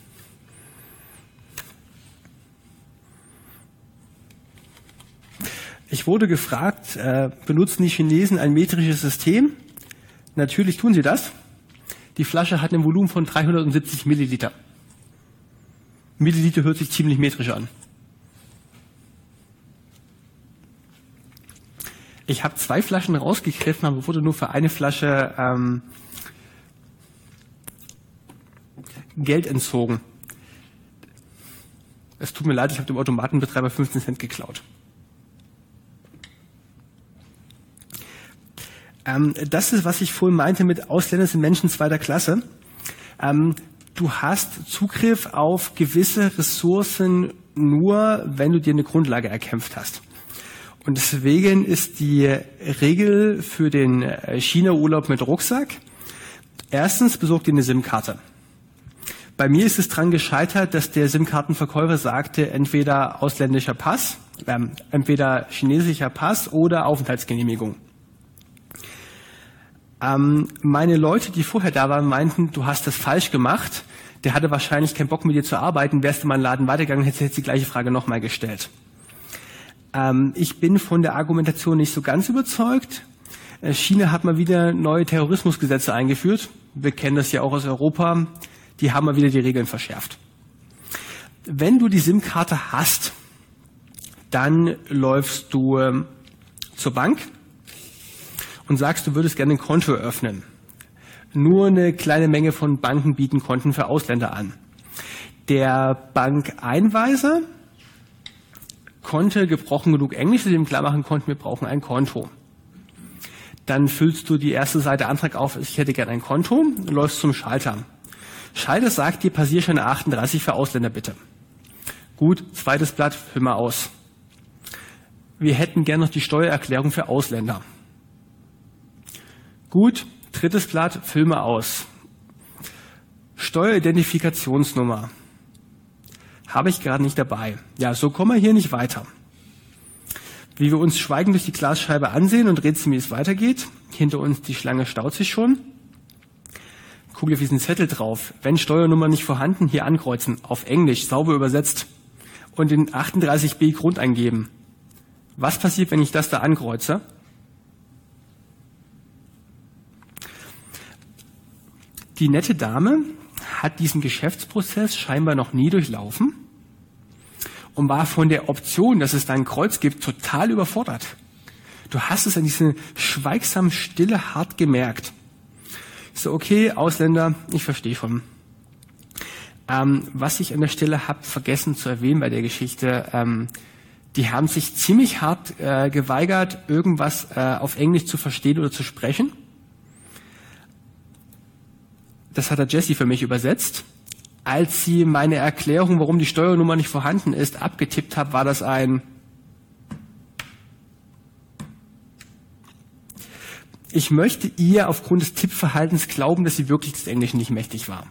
Ich wurde gefragt, äh, benutzen die Chinesen ein metrisches System? Natürlich tun sie das. Die Flasche hat ein Volumen von dreihundertsiebzig Milliliter. Milliliter hört sich ziemlich metrisch an. Ich habe zwei Flaschen rausgegriffen, aber wurde nur für eine Flasche ähm, Geld entzogen. Es tut mir leid, ich habe dem Automatenbetreiber fünfzehn Cent geklaut. Ähm, das ist, was ich vorhin meinte mit Ausländer sind Menschen zweiter Klasse. Ähm, du hast Zugriff auf gewisse Ressourcen nur, wenn du dir eine Grundlage erkämpft hast. Und deswegen ist die Regel für den China-Urlaub mit Rucksack: Erstens, besorg dir eine SIM-Karte. Bei mir ist es dran gescheitert, dass der SIM-Kartenverkäufer sagte, entweder ausländischer Pass, äh, entweder chinesischer Pass oder Aufenthaltsgenehmigung. Ähm, meine Leute, die vorher da waren, meinten, du hast das falsch gemacht. Der hatte wahrscheinlich keinen Bock mit dir zu arbeiten. Wärst du mal in den Laden weitergegangen, hättest du jetzt die gleiche Frage nochmal gestellt. Ähm, ich bin von der Argumentation nicht so ganz überzeugt. Äh, China hat mal wieder neue Terrorismusgesetze eingeführt. Wir kennen das ja auch aus Europa. Die haben mal wieder die Regeln verschärft. Wenn du die SIM-Karte hast, dann läufst du ähm, zur Bank und sagst, du würdest gerne ein Konto eröffnen. Nur eine kleine Menge von Banken bieten Konten für Ausländer an. Der Bankeinweiser konnte gebrochen genug Englisch, dass sie ihm klar machen konnten, wir brauchen ein Konto. Dann füllst du die erste Seite Antrag auf, ich hätte gerne ein Konto, läufst zum Schalter. Schalter sagt dir, Passierschein achtunddreißig für Ausländer bitte. Gut, zweites Blatt, füll mal aus. Wir hätten gerne noch die Steuererklärung für Ausländer. Gut, drittes Blatt, füll mal aus. Steueridentifikationsnummer. Habe ich gerade nicht dabei. Ja, so kommen wir hier nicht weiter. Wie wir uns schweigend durch die Glasscheibe ansehen und rätseln, wie es weitergeht. Hinter uns die Schlange staut sich schon. Guck dir auf diesen Zettel drauf. Wenn Steuernummer nicht vorhanden, hier ankreuzen. Auf Englisch, sauber übersetzt. Und den achtunddreißig b Grund eingeben. Was passiert, wenn ich das da ankreuze? Die nette Dame hat diesen Geschäftsprozess scheinbar noch nie durchlaufen und war von der Option, dass es da ein Kreuz gibt, total überfordert. Du hast es an dieser schweigsamen Stille hart gemerkt. Ich so, okay, Ausländer, ich verstehe schon. Ähm, was ich an der Stelle habe vergessen zu erwähnen bei der Geschichte, ähm, die haben sich ziemlich hart äh, geweigert, irgendwas äh, auf Englisch zu verstehen oder zu sprechen. Das hat der Jesse für mich übersetzt. Als sie meine Erklärung, warum die Steuernummer nicht vorhanden ist, abgetippt hat, war das ein Ich möchte ihr aufgrund des Tippverhaltens glauben, dass sie wirklich des Englischen nicht mächtig war.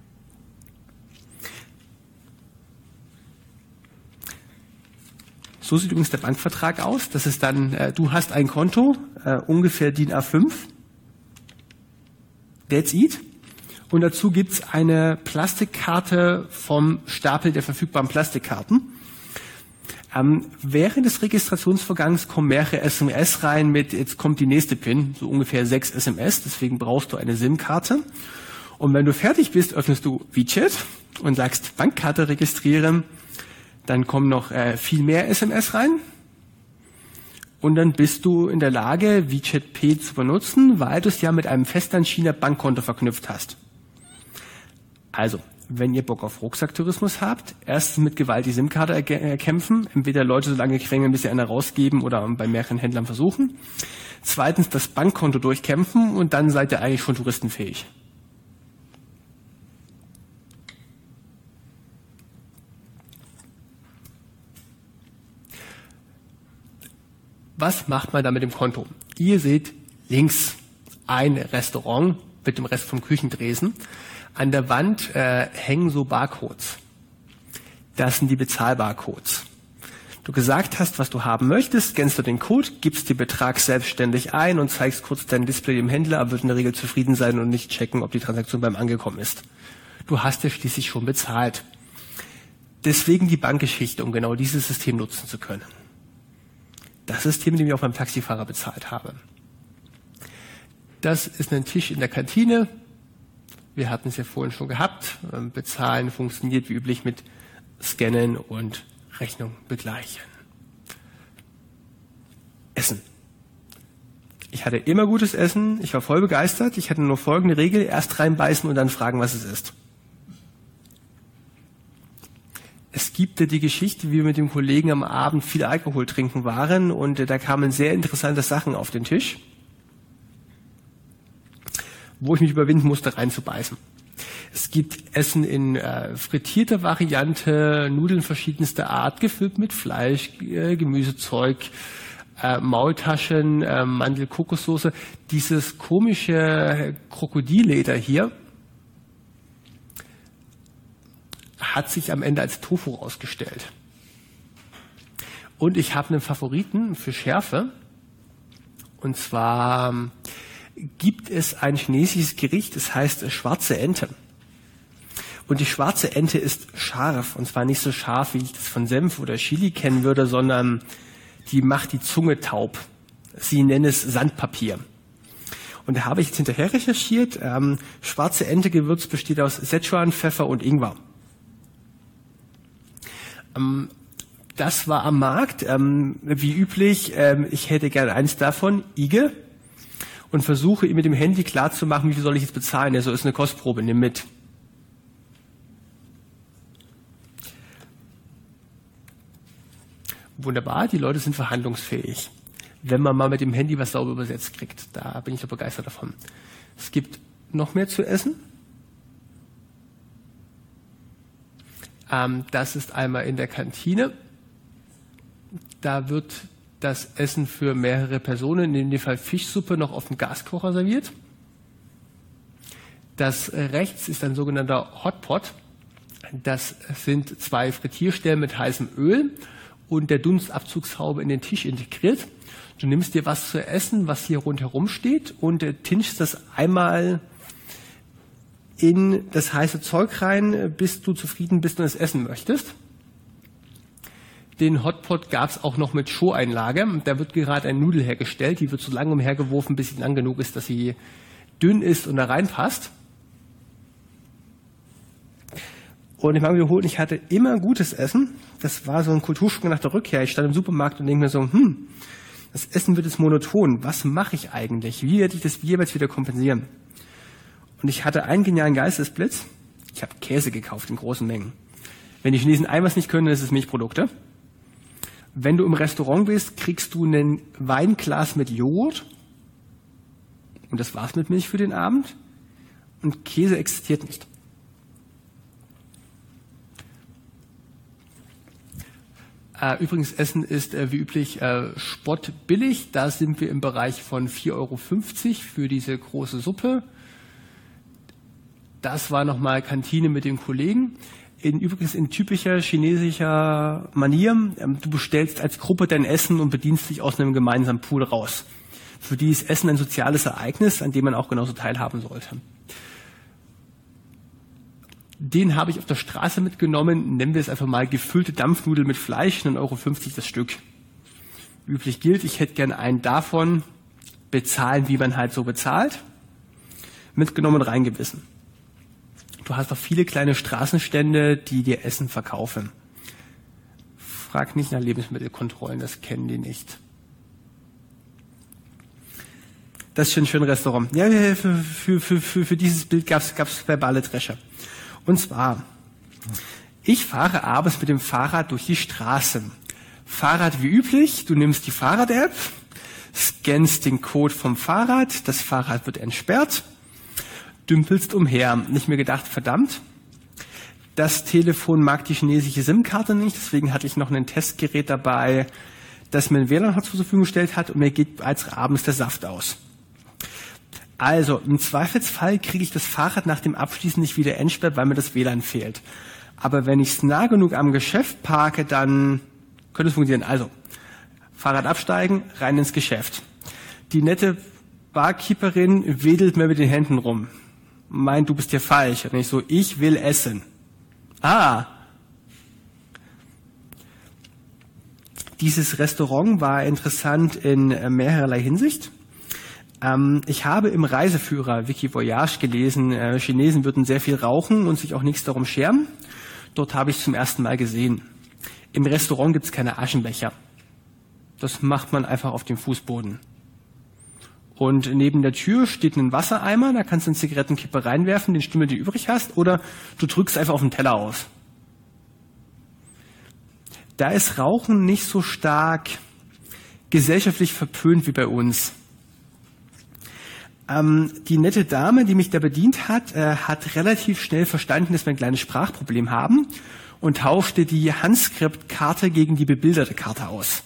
So sieht übrigens der Bankvertrag aus. Das ist dann, äh, du hast ein Konto, äh, ungefähr D I N A fünf. That's it. Und dazu gibt's eine Plastikkarte vom Stapel der verfügbaren Plastikkarten. Ähm, während des Registrationsvorgangs kommen mehrere S M S rein mit, jetzt kommt die nächste PIN, so ungefähr sechs S M S, deswegen brauchst du eine SIM-Karte. Und wenn du fertig bist, öffnest du WeChat und sagst Bankkarte registrieren. Dann kommen noch äh, viel mehr S M S rein. Und dann bist du in der Lage, WeChat Pay zu benutzen, weil du es ja mit einem Festland-China-Bankkonto verknüpft hast. Also, wenn ihr Bock auf Rucksacktourismus habt, erst mit Gewalt die SIM-Karte erkämpfen, entweder Leute so lange quengeln, bis sie eine rausgeben oder bei mehreren Händlern versuchen. Zweitens das Bankkonto durchkämpfen und dann seid ihr eigentlich schon touristenfähig. Was macht man da mit dem Konto? Ihr seht Links ein Restaurant mit dem Rest vom Küchendresen. An der Wand äh, hängen so Barcodes. Das sind die Bezahlbarcodes. Du gesagt hast, was du haben möchtest, scannst du den Code, gibst den Betrag selbstständig ein und zeigst kurz dein Display dem Händler, aber wird in der Regel zufrieden sein und nicht checken, ob die Transaktion beim angekommen ist. Du hast ja schließlich schon bezahlt. Deswegen die Bankgeschichte, um genau dieses System nutzen zu können. Das System, mit dem ich auch beim Taxifahrer bezahlt habe. Das ist ein Tisch in der Kantine. Wir hatten es ja vorhin schon gehabt. Bezahlen funktioniert wie üblich mit Scannen und Rechnung begleichen. Essen. Ich hatte immer gutes Essen. Ich war voll begeistert. Ich hatte nur folgende Regel. Erst reinbeißen und dann fragen, was es ist. Es gibt ja die Geschichte, wie wir mit dem Kollegen am Abend viel Alkohol trinken waren und da kamen sehr interessante Sachen auf den Tisch, wo ich mich überwinden musste, reinzubeißen. Es gibt Essen in äh, frittierter Variante, Nudeln verschiedenster Art, gefüllt mit Fleisch, äh, Gemüsezeug, äh, Maultaschen, äh, Mandel-Kokossoße. Dieses komische Krokodilleder hier hat sich am Ende als Tofu rausgestellt. Und ich habe einen Favoriten für Schärfe. Und zwar gibt es ein chinesisches Gericht, das heißt schwarze Ente. Und die schwarze Ente ist scharf. Und zwar nicht so scharf, wie ich das von Senf oder Chili kennen würde, sondern die macht die Zunge taub. Sie nennen es Sandpapier. Und da habe ich jetzt hinterher recherchiert. Ähm, schwarze Ente-Gewürz besteht aus Szechuan, Pfeffer und Ingwer. Ähm, das war am Markt, ähm, wie üblich. Ähm, ich hätte gerne eins davon, Ige. Und versuche ihm mit dem Handy klarzumachen, wie viel soll ich jetzt bezahlen. Ja, so ist eine Kostprobe, nimm mit. Wunderbar, die Leute sind verhandlungsfähig. Wenn man mal mit dem Handy was sauber übersetzt kriegt, da bin ich so begeistert davon. Es gibt noch mehr zu essen. Ähm, das ist einmal in der Kantine. Da wird das Essen für mehrere Personen, in dem Fall Fischsuppe, noch auf dem Gaskocher serviert. Das rechts ist ein sogenannter Hotpot. Das sind zwei Frittierstellen mit heißem Öl und der Dunstabzugshaube in den Tisch integriert. Du nimmst dir was zu essen, was hier rundherum steht, und tinschst das einmal in das heiße Zeug rein, bis du zufrieden bist und es essen möchtest. Den Hotpot gab es auch noch mit Show-Einlage. Da wird gerade eine Nudel hergestellt. Die wird so lange umhergeworfen, bis sie lang genug ist, dass sie dünn ist und da reinpasst. Und ich mag wiederholen, ich hatte immer gutes Essen. Das war so ein Kultursprung nach der Rückkehr. Ich stand im Supermarkt und denke mir so, hm, das Essen wird jetzt monoton. Was mache ich eigentlich? Wie werde ich das jeweils wieder kompensieren? Und ich hatte einen genialen Geistesblitz. Ich habe Käse gekauft in großen Mengen. Wenn die Chinesen ein was nicht können, dann ist es Milchprodukte. Wenn du im Restaurant bist, kriegst du ein Weinglas mit Joghurt. Und das war's mit Milch für den Abend. Und Käse existiert nicht. Äh, übrigens, Essen ist äh, wie üblich äh, spottbillig. Da sind wir im Bereich von vier Euro fünfzig für diese große Suppe. Das war nochmal Kantine mit den Kollegen. In, übrigens in typischer chinesischer Manier. Ähm, du bestellst als Gruppe dein Essen und bedienst dich aus einem gemeinsamen Pool raus. Für die ist Essen ein soziales Ereignis, an dem man auch genauso teilhaben sollte. Den habe ich auf der Straße mitgenommen, nennen wir es einfach mal gefüllte Dampfnudel mit Fleisch, neun Euro fünfzig das Stück. Üblich gilt, ich hätte gern einen davon, bezahlen, wie man halt so bezahlt, mitgenommen, reingebissen. Du hast auch viele kleine Straßenstände, die dir Essen verkaufen. Frag nicht nach Lebensmittelkontrollen, das kennen die nicht. Das ist schon ein schönes Restaurant. Ja, für, für, für, für, für dieses Bild gab es verbale Dresche. Und zwar, ich fahre abends mit dem Fahrrad durch die Straße. Fahrrad wie üblich, du nimmst die Fahrrad-App, scannst den Code vom Fahrrad, das Fahrrad wird entsperrt, dümpelst umher. Nicht mehr gedacht, verdammt, das Telefon mag die chinesische SIM-Karte nicht, deswegen hatte ich noch ein Testgerät dabei, das mir ein W L A N zur Verfügung gestellt hat, und mir geht als abends der Saft aus. Also, im Zweifelsfall kriege ich das Fahrrad nach dem Abschließen nicht wieder entsperrt, weil mir das W L A N fehlt. Aber wenn ich es nah genug am Geschäft parke, dann könnte es funktionieren. Also, Fahrrad absteigen, rein ins Geschäft. Die nette Barkeeperin wedelt mir mit den Händen rum. Meint, du bist hier falsch. Und ich so, ich will essen. Ah. Dieses Restaurant war interessant in mehrerlei Hinsicht. Ähm, ich habe im Reiseführer Wiki Voyage gelesen, äh, Chinesen würden sehr viel rauchen und sich auch nichts darum scheren. Dort habe ich es zum ersten Mal gesehen. Im Restaurant gibt es keine Aschenbecher. Das macht man einfach auf dem Fußboden. Und neben der Tür steht ein Wassereimer, da kannst du eine Zigarettenkippe reinwerfen, den Stümmel, den du übrig hast, oder du drückst einfach auf den Teller aus. Da ist Rauchen nicht so stark gesellschaftlich verpönt wie bei uns. Ähm, die nette Dame, die mich da bedient hat, äh, hat relativ schnell verstanden, dass wir ein kleines Sprachproblem haben und tauschte die Handskript-Karte gegen die bebilderte Karte aus.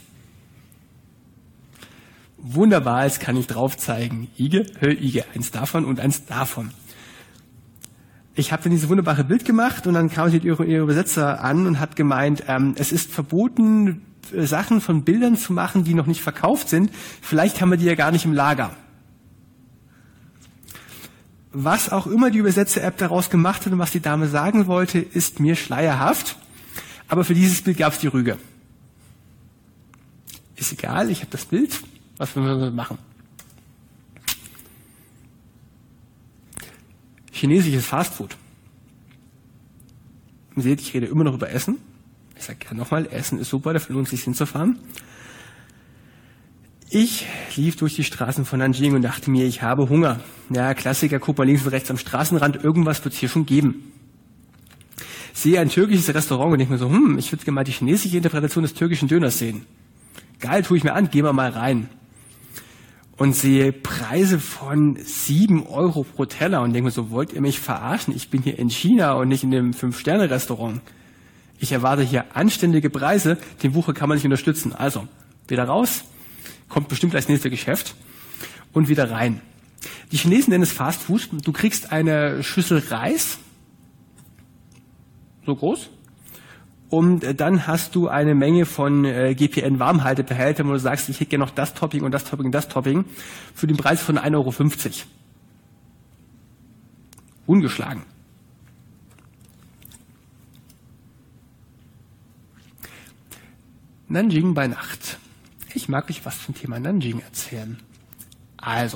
Wunderbar, jetzt kann ich drauf zeigen. Ige, Hö, Ige, eins davon und eins davon. Ich habe dann dieses wunderbare Bild gemacht und dann kam sie mit ihrem Übersetzer an und hat gemeint, ähm, es ist verboten, Sachen von Bildern zu machen, die noch nicht verkauft sind. Vielleicht haben wir die ja gar nicht im Lager. Was auch immer die Übersetzer-App daraus gemacht hat und was die Dame sagen wollte, ist mir schleierhaft. Aber für dieses Bild gab es die Rüge. Ist egal, ich habe das Bild. Was wollen wir machen? Chinesisches Fastfood. Ihr seht, ich rede immer noch über Essen. Ich sage gerne nochmal, Essen ist super, dafür lohnt es sich hinzufahren. Ich lief durch die Straßen von Nanjing und dachte mir, ich habe Hunger. Ja, Klassiker, guck mal links und rechts am Straßenrand, irgendwas wird es hier schon geben. Sehe ein türkisches Restaurant und denke mir so, hm, ich würde gerne mal die chinesische Interpretation des türkischen Döners sehen. Geil, tue ich mir an, gehen wir mal rein. Und sehe Preise von sieben Euro pro Teller und denke mir so, wollt ihr mich verarschen? Ich bin hier in China und nicht in einem Fünf-Sterne-Restaurant. Ich erwarte hier anständige Preise, den Wucher kann man nicht unterstützen. Also, wieder raus, kommt bestimmt als nächstes Geschäft und wieder rein. Die Chinesen nennen es Fast Food. Du kriegst eine Schüssel Reis, so groß, und dann hast du eine Menge von äh, G P N-Warmhaltebehältern, wo du sagst, ich hätte gerne noch das Topping und das Topping und das Topping, für den Preis von ein Euro fünfzig. Ungeschlagen. Nanjing bei Nacht. Ich mag euch was zum Thema Nanjing erzählen. Also,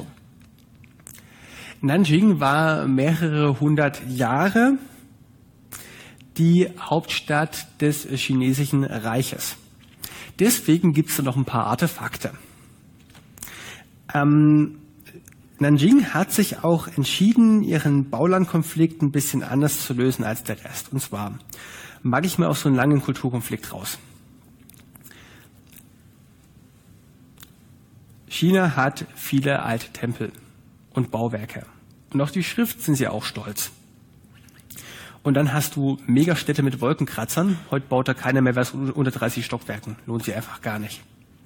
Nanjing war mehrere hundert Jahre die Hauptstadt des chinesischen Reiches. Deswegen gibt es da noch ein paar Artefakte. Ähm, Nanjing hat sich auch entschieden, ihren Baulandkonflikt ein bisschen anders zu lösen als der Rest. Und zwar mag ich mir aus so einem langen Kulturkonflikt raus. China hat viele alte Tempel und Bauwerke. Und auf die Schrift sind sie auch stolz. Und dann hast du Megastädte mit Wolkenkratzern. Heute baut da keiner mehr was unter dreißig Stockwerken. Lohnt sich einfach gar nicht.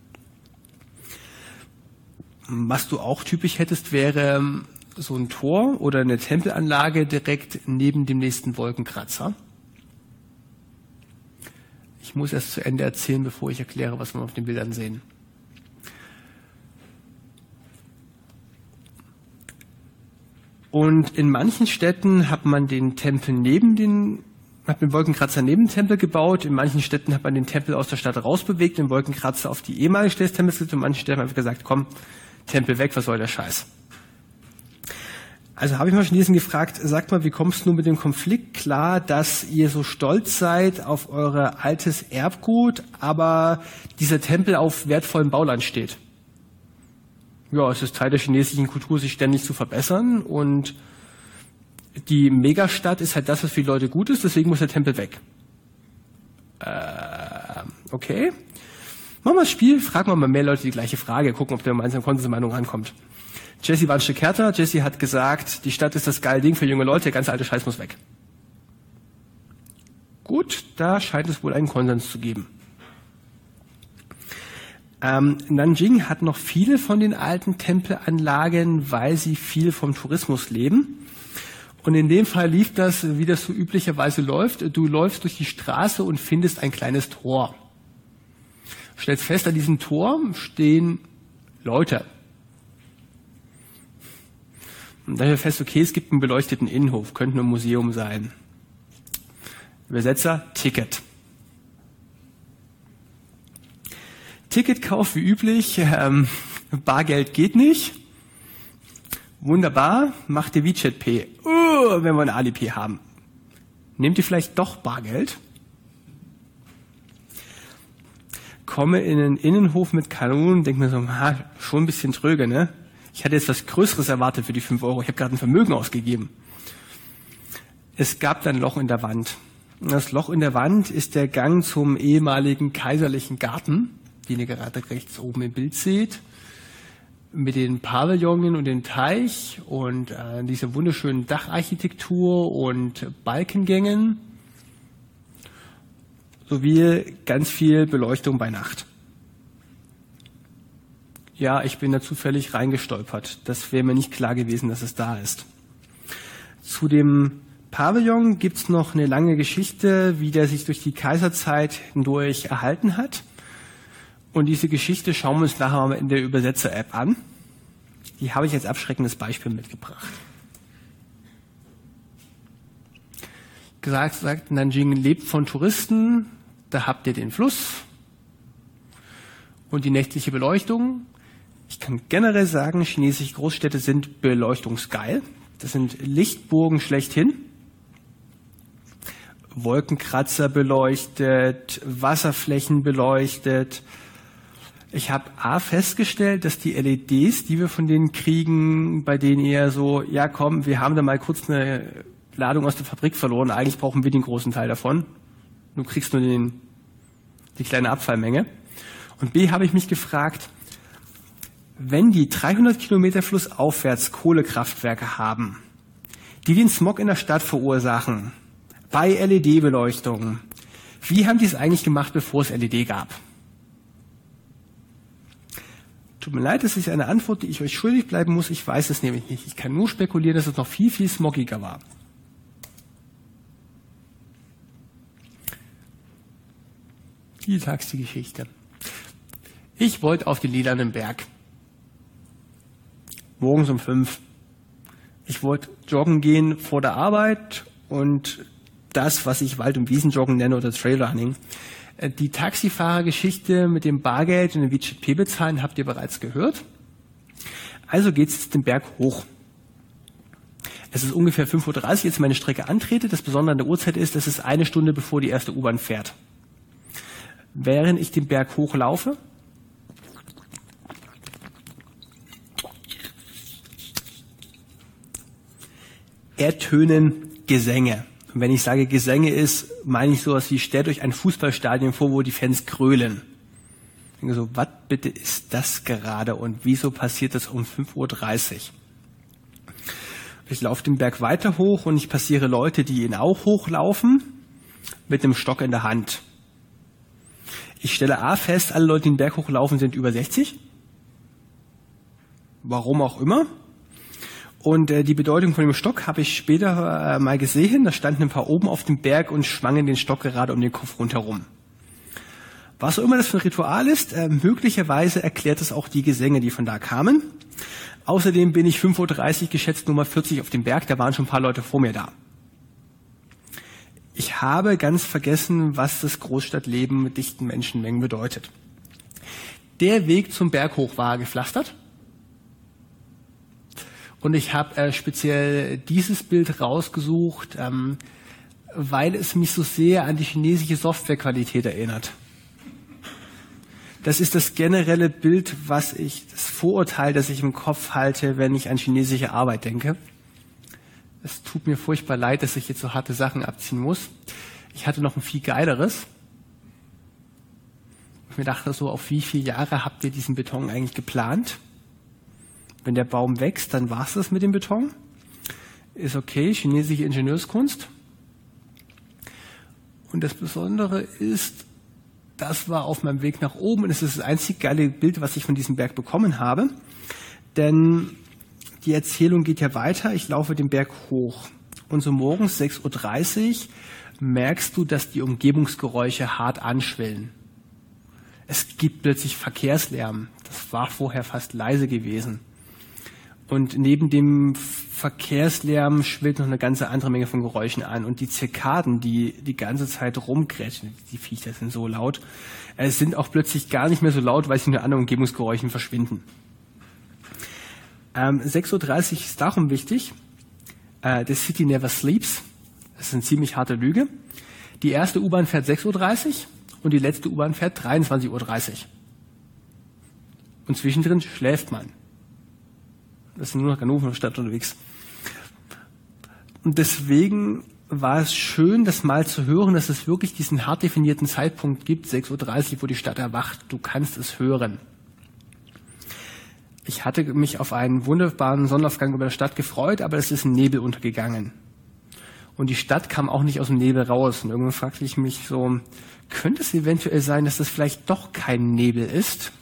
Was du auch typisch hättest, wäre so ein Tor oder eine Tempelanlage direkt neben dem nächsten Wolkenkratzer. Ich muss erst zu Ende erzählen, bevor ich erkläre, was wir auf den Bildern sehen. Und in manchen Städten hat man den Tempel neben den, hat den Wolkenkratzer neben den Tempel gebaut. In manchen Städten hat man den Tempel aus der Stadt rausbewegt, den Wolkenkratzer auf die ehemalige Stelle des Tempels gesetzt. Und in manchen Städten hat man gesagt, komm, Tempel weg, was soll der Scheiß? Also habe ich mal Chinesen gefragt, sagt mal, wie kommst du mit dem Konflikt klar, dass ihr so stolz seid auf euer altes Erbgut, aber dieser Tempel auf wertvollem Bauland steht? Ja, es ist Teil der chinesischen Kultur, sich ständig zu verbessern, und die Megastadt ist halt das, was für die Leute gut ist, deswegen muss der Tempel weg. Äh, okay. Machen wir das Spiel, fragen wir mal mehr Leute die gleiche Frage, gucken, ob der gemeinsame Konsensmeinung ankommt. Jesse war ein Stück härter. Jesse hat gesagt, die Stadt ist das geile Ding für junge Leute, der ganze alte Scheiß muss weg. Gut, da scheint es wohl einen Konsens zu geben. Ähm, Nanjing hat noch viele von den alten Tempelanlagen, weil sie viel vom Tourismus leben. Und in dem Fall lief das, wie das so üblicherweise läuft. Du läufst durch die Straße und findest ein kleines Tor. Du stellst fest, an diesem Tor stehen Leute. Und dann fest, okay, es gibt einen beleuchteten Innenhof, könnte ein Museum sein. Übersetzer, Ticket. Ticketkauf wie üblich, ähm, Bargeld geht nicht. Wunderbar, macht ihr WeChat Pay. Uh, wenn wir ein Alipay haben. Nehmt ihr vielleicht doch Bargeld? Komme in den Innenhof mit Kanonen, denke mir so, ha, schon ein bisschen tröge, ne? Ich hatte jetzt was Größeres erwartet für die fünf Euro. Ich habe gerade ein Vermögen ausgegeben. Es gab dann ein Loch in der Wand. Das Loch in der Wand ist der Gang zum ehemaligen kaiserlichen Garten, den ihr gerade rechts oben im Bild seht, mit den Pavillionen und dem Teich und äh, dieser wunderschönen Dacharchitektur und Balkengängen, sowie ganz viel Beleuchtung bei Nacht. Ja, ich bin da zufällig reingestolpert. Das wäre mir nicht klar gewesen, dass es da ist. Zu dem Pavillon gibt's noch eine lange Geschichte, wie der sich durch die Kaiserzeit hindurch erhalten hat. Und diese Geschichte schauen wir uns nachher mal in der Übersetzer-App an. Die habe ich als abschreckendes Beispiel mitgebracht. Gesagt, sagt, Nanjing lebt von Touristen. Da habt ihr den Fluss und die nächtliche Beleuchtung. Ich kann generell sagen, chinesische Großstädte sind beleuchtungsgeil. Das sind Lichtburgen schlechthin. Wolkenkratzer beleuchtet, Wasserflächen beleuchtet. Ich habe A festgestellt, dass die L E Ds, die wir von denen kriegen, bei denen eher so, ja komm, wir haben da mal kurz eine Ladung aus der Fabrik verloren, eigentlich brauchen wir den großen Teil davon. Du kriegst nur den, die kleine Abfallmenge. Und B habe ich mich gefragt, wenn die dreihundert Kilometer flussaufwärts Kohlekraftwerke haben, die den Smog in der Stadt verursachen, bei L E D-Beleuchtung, wie haben die es eigentlich gemacht, bevor es L E D gab? Tut mir leid, das ist eine Antwort, die ich euch schuldig bleiben muss. Ich weiß es nämlich nicht. Ich kann nur spekulieren, dass es noch viel, viel smoggiger war. Hier sagst die Geschichte. Ich wollte auf den lilanen Berg. Morgens um fünf. Ich wollte joggen gehen vor der Arbeit und das, was ich Wald- und Wiesenjoggen nenne oder Trailrunning. Die Taxifahrergeschichte mit dem Bargeld und dem WeChat Pay bezahlen habt ihr bereits gehört. Also geht es den Berg hoch. Es ist ungefähr fünf Uhr dreißig, jetzt meine Strecke antrete. Das Besondere an der Uhrzeit ist, es ist eine Stunde, bevor die erste U-Bahn fährt. Während ich den Berg hochlaufe, ertönen Gesänge. Und wenn ich sage Gesänge ist, meine ich sowas wie, stellt euch ein Fußballstadion vor, wo die Fans grölen. Ich denke so, was bitte ist das gerade und wieso passiert das um fünf Uhr dreißig? Ich laufe den Berg weiter hoch und ich passiere Leute, die ihn auch hochlaufen, mit einem Stock in der Hand. Ich stelle A fest, alle Leute, die den Berg hochlaufen, sind über sechzig. Warum auch immer. Und äh, die Bedeutung von dem Stock habe ich später äh, mal gesehen. Da standen ein paar oben auf dem Berg und schwangen den Stock gerade um den Kopf rundherum. Was auch immer das für ein Ritual ist, äh, möglicherweise erklärt es auch die Gesänge, die von da kamen. Außerdem bin ich fünf Uhr dreißig geschätzt Nummer vierzig auf dem Berg. Da waren schon ein paar Leute vor mir da. Ich habe ganz vergessen, was das Großstadtleben mit dichten Menschenmengen bedeutet. Der Weg zum Berg hoch war gepflastert. Und ich habe äh, speziell dieses Bild rausgesucht, ähm, weil es mich so sehr an die chinesische Softwarequalität erinnert. Das ist das generelle Bild, was ich, das Vorurteil, das ich im Kopf halte, wenn ich an chinesische Arbeit denke. Es tut mir furchtbar leid, dass ich jetzt so harte Sachen abziehen muss. Ich hatte noch ein viel geileres. Ich mir dachte so, auf wie viele Jahre habt ihr diesen Beton eigentlich geplant? Wenn der Baum wächst, dann war's das mit dem Beton. Ist okay, chinesische Ingenieurskunst. Und das Besondere ist, das war auf meinem Weg nach oben und es ist das einzig geile Bild, was ich von diesem Berg bekommen habe. Denn die Erzählung geht ja weiter. Ich laufe den Berg hoch und so morgens sechs Uhr dreißig merkst du, dass die Umgebungsgeräusche hart anschwellen. Es gibt plötzlich Verkehrslärm. Das war vorher fast leise gewesen. Und neben dem Verkehrslärm schwillt noch eine ganze andere Menge von Geräuschen an. Und die Zikaden, die die ganze Zeit rumkrätschen, die Viecher sind so laut, äh, sind auch plötzlich gar nicht mehr so laut, weil sie in den anderen Umgebungsgeräuschen verschwinden. Ähm, sechs Uhr dreißig ist darum wichtig. Äh, the city never sleeps. Das ist eine ziemlich harte Lüge. Die erste U-Bahn fährt sechs Uhr dreißig und die letzte U-Bahn fährt dreiundzwanzig Uhr dreißig. Und zwischendrin schläft man. Das ist nur noch Hannover Stadt unterwegs. Und deswegen war es schön, das mal zu hören, dass es wirklich diesen hart definierten Zeitpunkt gibt, sechs Uhr dreißig, wo die Stadt erwacht. Du kannst es hören. Ich hatte mich auf einen wunderbaren Sonnenaufgang über der Stadt gefreut, aber es ist ein Nebel untergegangen. Und die Stadt kam auch nicht aus dem Nebel raus. Und irgendwann fragte ich mich so, könnte es eventuell sein, dass das vielleicht doch kein Nebel ist?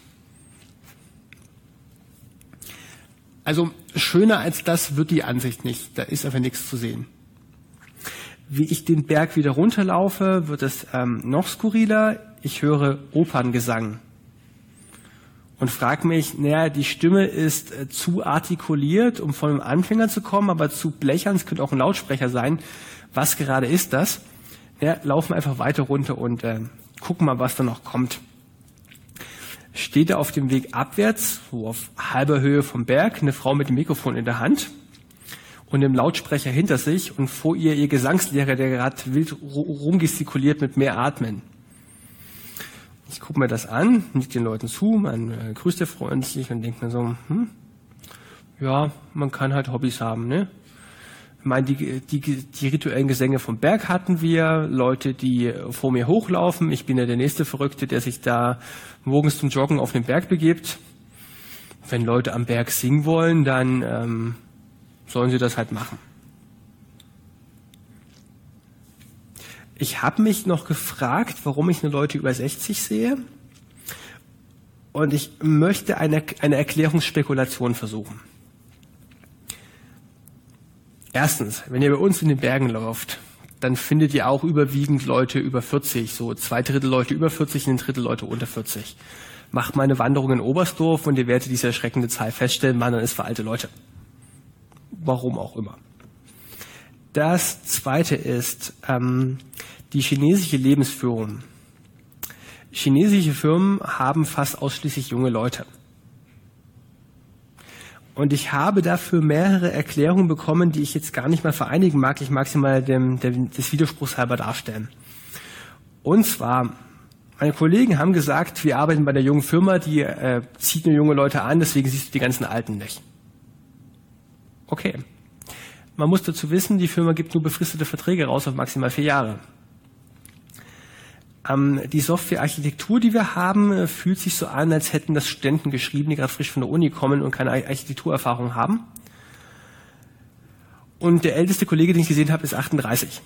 Also schöner als das wird die Ansicht nicht. Da ist einfach nichts zu sehen. Wie ich den Berg wieder runterlaufe, wird es ähm, noch skurriler. Ich höre Operngesang und frage mich, naja, die Stimme ist äh, zu artikuliert, um von einem Anfänger zu kommen, aber zu blechern, es könnte auch ein Lautsprecher sein. Was gerade ist das? Ja, laufen einfach weiter runter und äh, gucken mal, was da noch kommt. Steht da auf dem Weg abwärts, so auf halber Höhe vom Berg, eine Frau mit dem Mikrofon in der Hand und dem Lautsprecher hinter sich und vor ihr ihr Gesangslehrer, der gerade wild rumgestikuliert mit mehr Atmen. Ich gucke mir das an, nick den Leuten zu, man äh, grüßt ja freundlich und denkt mir so, hm, ja, man kann halt Hobbys haben, ne? Ich meine, die, die, die rituellen Gesänge vom Berg hatten wir, Leute, die vor mir hochlaufen. Ich bin ja der nächste Verrückte, der sich da morgens zum Joggen auf den Berg begibt. Wenn Leute am Berg singen wollen, dann ähm, sollen sie das halt machen. Ich habe mich noch gefragt, warum ich eine Leute über sechzig sehe. Und ich möchte eine, eine Erklärungsspekulation versuchen. Erstens, wenn ihr bei uns in den Bergen lauft, dann findet ihr auch überwiegend Leute über vierzig, so zwei Drittel Leute über vierzig und ein Drittel Leute unter vierzig. Macht mal eine Wanderung in Oberstdorf und ihr werdet diese erschreckende Zahl feststellen, Wandern ist für alte Leute. Warum auch immer. Das Zweite ist ähm, die chinesische Lebensführung. Chinesische Firmen haben fast ausschließlich junge Leute. Und ich habe dafür mehrere Erklärungen bekommen, die ich jetzt gar nicht mal vereinigen mag. Ich mag sie mal dem, dem, des Widerspruchs halber darstellen. Und zwar, meine Kollegen haben gesagt, wir arbeiten bei der jungen Firma, die äh, zieht nur junge Leute an, deswegen siehst du die ganzen Alten nicht. Okay. Man muss dazu wissen, die Firma gibt nur befristete Verträge raus auf maximal vier Jahre. Ähm, die Softwarearchitektur, die wir haben, äh, fühlt sich so an, als hätten das Studenten geschrieben, die gerade frisch von der Uni kommen und keine Architekturerfahrung haben. Und der älteste Kollege, den ich gesehen habe, ist achtunddreißig.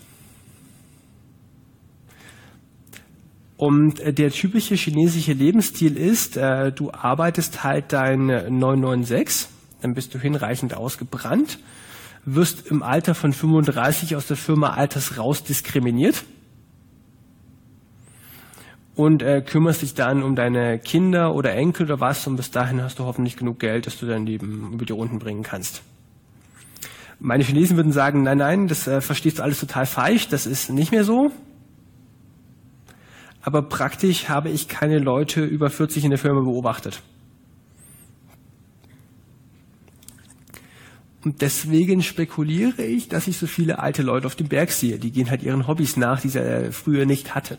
Und äh, der typische chinesische Lebensstil ist, äh, du arbeitest halt dein neun neun sechs, dann bist du hinreichend ausgebrannt, wirst im Alter von fünfunddreißig aus der Firma Alters raus diskriminiert und äh, kümmerst dich dann um deine Kinder oder Enkel oder was und bis dahin hast du hoffentlich genug Geld, dass du dein Leben über die Runden bringen kannst. Meine Chinesen würden sagen, nein, nein, das äh, verstehst du alles total falsch, das ist nicht mehr so. Aber praktisch habe ich keine Leute über vierzig in der Firma beobachtet. Und deswegen spekuliere ich, dass ich so viele alte Leute auf dem Berg sehe. Die gehen halt ihren Hobbys nach, die sie äh, früher nicht hatten.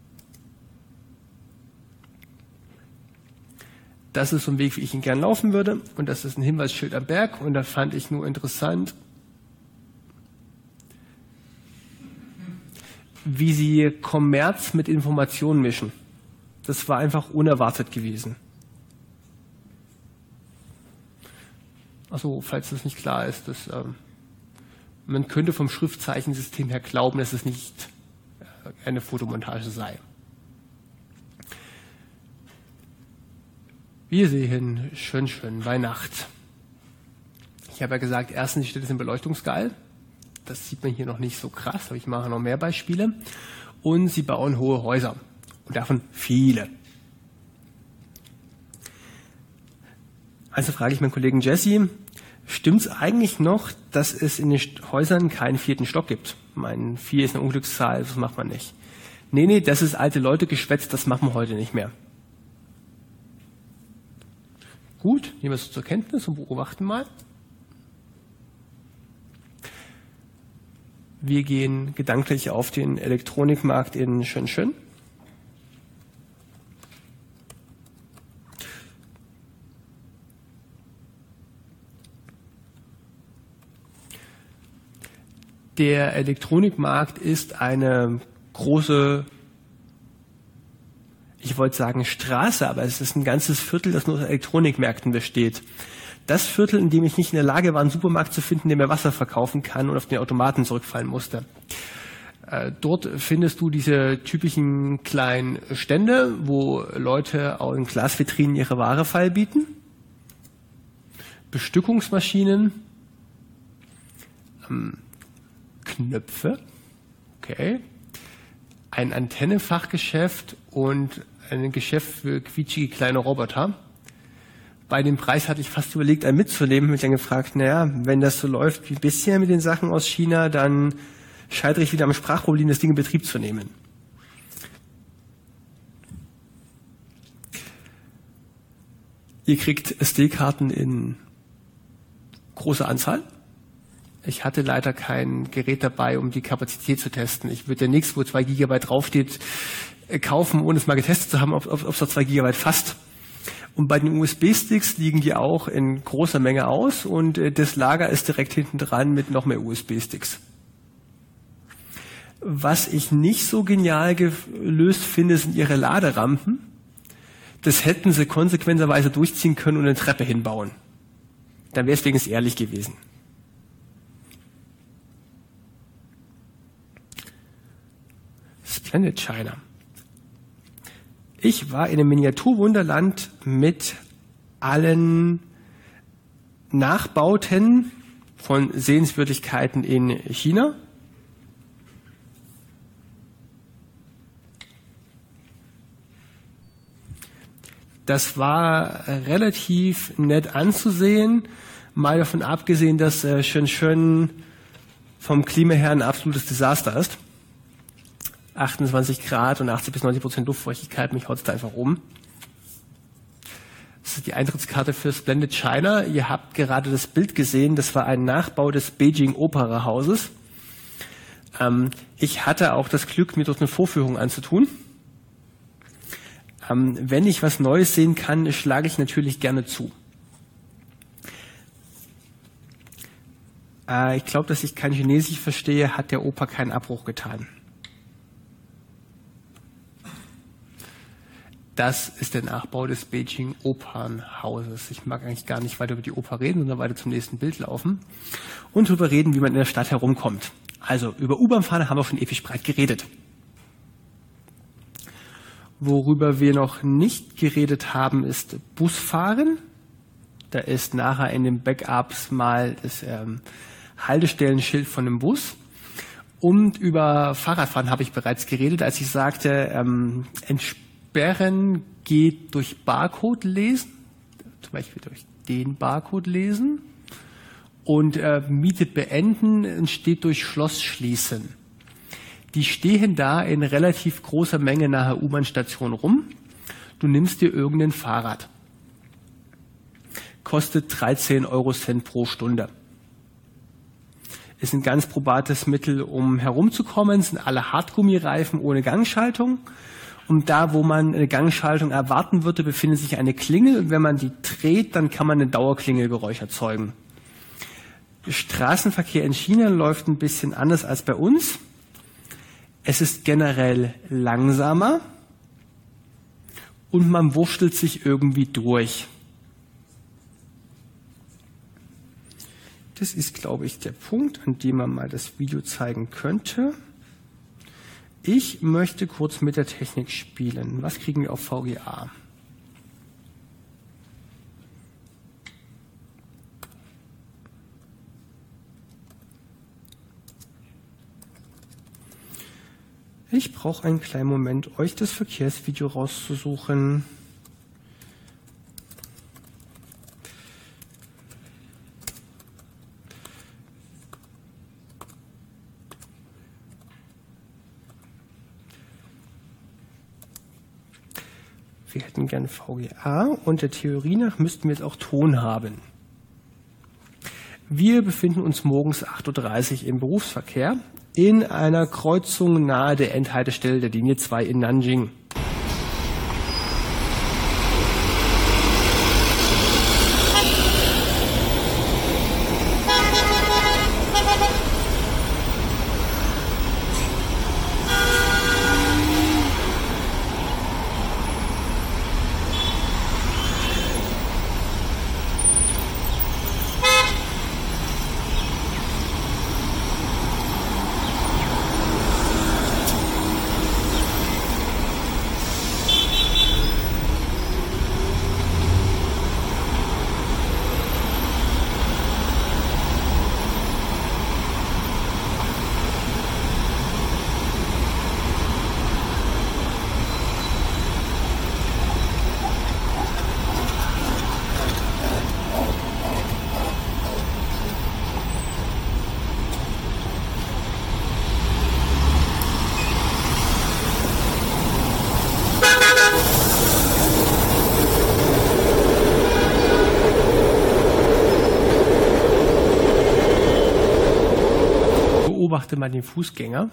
Das ist so ein Weg, wie ich ihn gern laufen würde. Und das ist ein Hinweisschild am Berg. Und da fand ich nur interessant, wie sie Kommerz mit Informationen mischen. Das war einfach unerwartet gewesen. Also, falls das nicht klar ist, dass, ähm, man könnte vom Schriftzeichensystem her glauben, dass es nicht äh, eine Fotomontage sei. Wir sehen schön, schön bei Nacht. Ich habe ja gesagt, erstens, die Städte sind beleuchtungsgeil. Das sieht man hier noch nicht so krass, aber ich mache noch mehr Beispiele. Und sie bauen hohe Häuser. Und davon viele. Also frage ich meinen Kollegen Jesse, stimmt es eigentlich noch, dass es in den Häusern keinen vierten Stock gibt? Mein vier ist eine Unglückszahl, das macht man nicht. Nee, nee, das ist alte Leute geschwätzt, das machen wir heute nicht mehr. Gut, nehmen wir es zur Kenntnis und beobachten mal. Wir gehen gedanklich auf den Elektronikmarkt in Shenzhen. Der Elektronikmarkt ist eine große, ich wollte sagen Straße, aber es ist ein ganzes Viertel, das nur aus Elektronikmärkten besteht. Das Viertel, in dem ich nicht in der Lage war, einen Supermarkt zu finden, der mir Wasser verkaufen kann und auf den Automaten zurückfallen musste. Äh, dort findest du diese typischen kleinen Stände, wo Leute auch in Glasvitrinen ihre Ware feilbieten. Bestückungsmaschinen, ähm, Knöpfe, okay, ein Antennefachgeschäft und ein Geschäft für quietschige kleine Roboter. Bei dem Preis hatte ich fast überlegt, einen mitzunehmen. Ich habe mich dann gefragt, naja, wenn das so läuft wie bisher mit den Sachen aus China, dann scheitere ich wieder am Sprachproblem, das Ding in Betrieb zu nehmen. Ihr kriegt S D-Karten in großer Anzahl. Ich hatte leider kein Gerät dabei, um die Kapazität zu testen. Ich würde ja nichts, wo zwei Gigabyte draufsteht, kaufen, ohne es mal getestet zu haben, ob es da zwei Gigabyte fasst. Und bei den U S B-Sticks liegen die auch in großer Menge aus und das Lager ist direkt hinten dran mit noch mehr U S B-Sticks. Was ich nicht so genial gelöst finde, sind ihre Laderampen. Das hätten sie konsequenterweise durchziehen können und eine Treppe hinbauen. Dann wäre es wenigstens ehrlich gewesen. Splendid China. Ich war in einem Miniaturwunderland mit allen Nachbauten von Sehenswürdigkeiten in China. Das war relativ nett anzusehen, mal davon abgesehen, dass äh, Shenzhen vom Klima her ein absolutes Desaster ist. achtundzwanzig Grad und achtzig bis neunzig Prozent Luftfeuchtigkeit, mich haut es da einfach um. Das ist die Eintrittskarte für Splendid China. Ihr habt gerade das Bild gesehen, das war ein Nachbau des Beijing Opera Hauses. Ähm, ich hatte auch das Glück, mir dort eine Vorführung anzutun. Ähm, wenn ich was Neues sehen kann, schlage ich natürlich gerne zu. Äh, ich glaube, dass ich kein Chinesisch verstehe, hat der Opa keinen Abbruch getan. Das ist der Nachbau des Beijing Opernhauses. Ich mag eigentlich gar nicht weiter über die Oper reden, sondern weiter zum nächsten Bild laufen und darüber reden, wie man in der Stadt herumkommt. Also über U-Bahn-Fahren haben wir schon ewig breit geredet. Worüber wir noch nicht geredet haben, ist Busfahren. Da ist nachher in den Backups mal das ähm, Haltestellenschild von dem Bus. Und über Fahrradfahren habe ich bereits geredet, als ich sagte, ähm, Entsperren geht durch Barcode lesen, zum Beispiel durch den Barcode lesen. Und äh, Miete beenden entsteht durch Schloss schließen. Die stehen da in relativ großer Menge nahe U-Bahn-Station rum. Du nimmst dir irgendein Fahrrad. Kostet dreizehn Euro Cent pro Stunde. Ist ein ganz probates Mittel, um herumzukommen. Es sind alle Hartgummireifen ohne Gangschaltung. Und da, wo man eine Gangschaltung erwarten würde, befindet sich eine Klingel. Und wenn man die dreht, dann kann man ein Dauerklingelgeräusch erzeugen. Der Straßenverkehr in China läuft ein bisschen anders als bei uns. Es ist generell langsamer und man wurschtelt sich irgendwie durch. Das ist, glaube ich, der Punkt, an dem man mal das Video zeigen könnte. Ich möchte kurz mit der Technik spielen. Was kriegen wir auf V G A? Ich brauche einen kleinen Moment, euch das Verkehrsvideo rauszusuchen. Wir hätten gern V G A und der Theorie nach müssten wir jetzt auch Ton haben. Wir befinden uns morgens acht Uhr dreißig im Berufsverkehr in einer Kreuzung nahe der Endhaltestelle der Linie zwei in Nanjing. Beobachte mal den Fußgänger.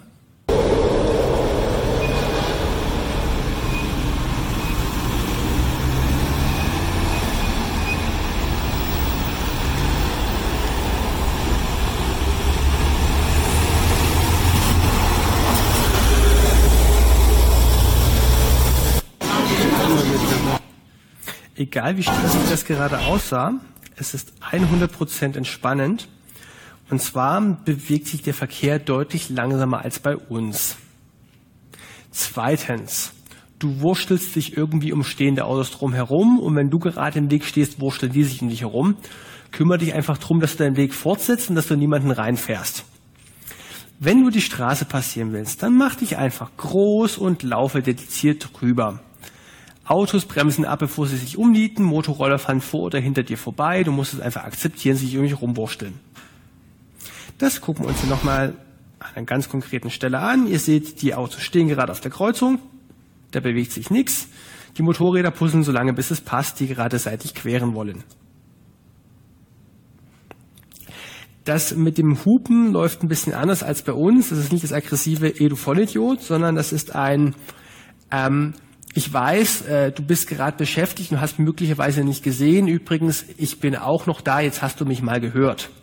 Egal wie stressig das gerade aussah, es ist hundert Prozent entspannend. Und zwar bewegt sich der Verkehr deutlich langsamer als bei uns. Zweitens, du wurstelst dich irgendwie um stehende Autos drum herum und wenn du gerade im Weg stehst, wursteln die sich um dich herum. Kümmere dich einfach darum, dass du deinen Weg fortsetzt und dass du niemanden reinfährst. Wenn du die Straße passieren willst, dann mach dich einfach groß und laufe dediziert drüber. Autos bremsen ab, bevor sie sich umnieten, Motorroller fahren vor oder hinter dir vorbei, du musst es einfach akzeptieren, sich irgendwie rumwursteln. Das gucken wir uns hier nochmal an einer ganz konkreten Stelle an. Ihr seht, die Autos stehen gerade auf der Kreuzung, da bewegt sich nichts. Die Motorräder puzzeln so lange, bis es passt, die gerade seitlich queren wollen. Das mit dem Hupen läuft ein bisschen anders als bei uns. Das ist nicht das aggressive "Ey, du Vollidiot", sondern das ist ein ähm, ich weiß, äh, du bist gerade beschäftigt und hast mich möglicherweise nicht gesehen. Übrigens, ich bin auch noch da, jetzt hast du mich mal gehört.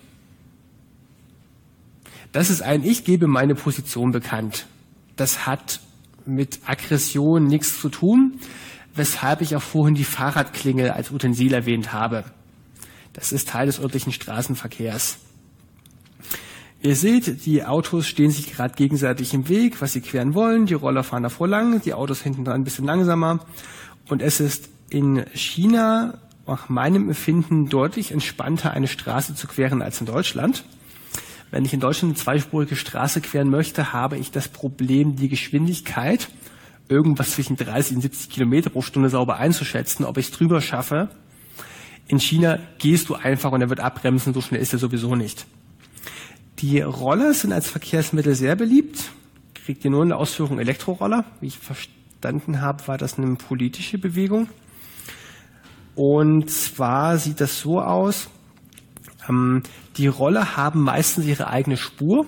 Das ist ein "Ich gebe meine Position bekannt". Das hat mit Aggression nichts zu tun, weshalb ich auch vorhin die Fahrradklingel als Utensil erwähnt habe. Das ist Teil des örtlichen Straßenverkehrs. Ihr seht, die Autos stehen sich gerade gegenseitig im Weg, was sie queren wollen. Die Roller fahren davor lang, die Autos hinten dran ein bisschen langsamer. Und es ist in China nach meinem Empfinden deutlich entspannter, eine Straße zu queren als in Deutschland. Wenn ich in Deutschland eine zweispurige Straße queren möchte, habe ich das Problem, die Geschwindigkeit, irgendwas zwischen dreißig und siebzig Kilometer pro Stunde sauber einzuschätzen, ob ich es drüber schaffe. In China gehst du einfach und er wird abbremsen, so schnell ist er sowieso nicht. Die Roller sind als Verkehrsmittel sehr beliebt. Kriegt ihr nur in der Ausführung Elektroroller. Wie ich verstanden habe, war das eine politische Bewegung. Und zwar sieht das so aus, ähm, die Roller haben meistens ihre eigene Spur.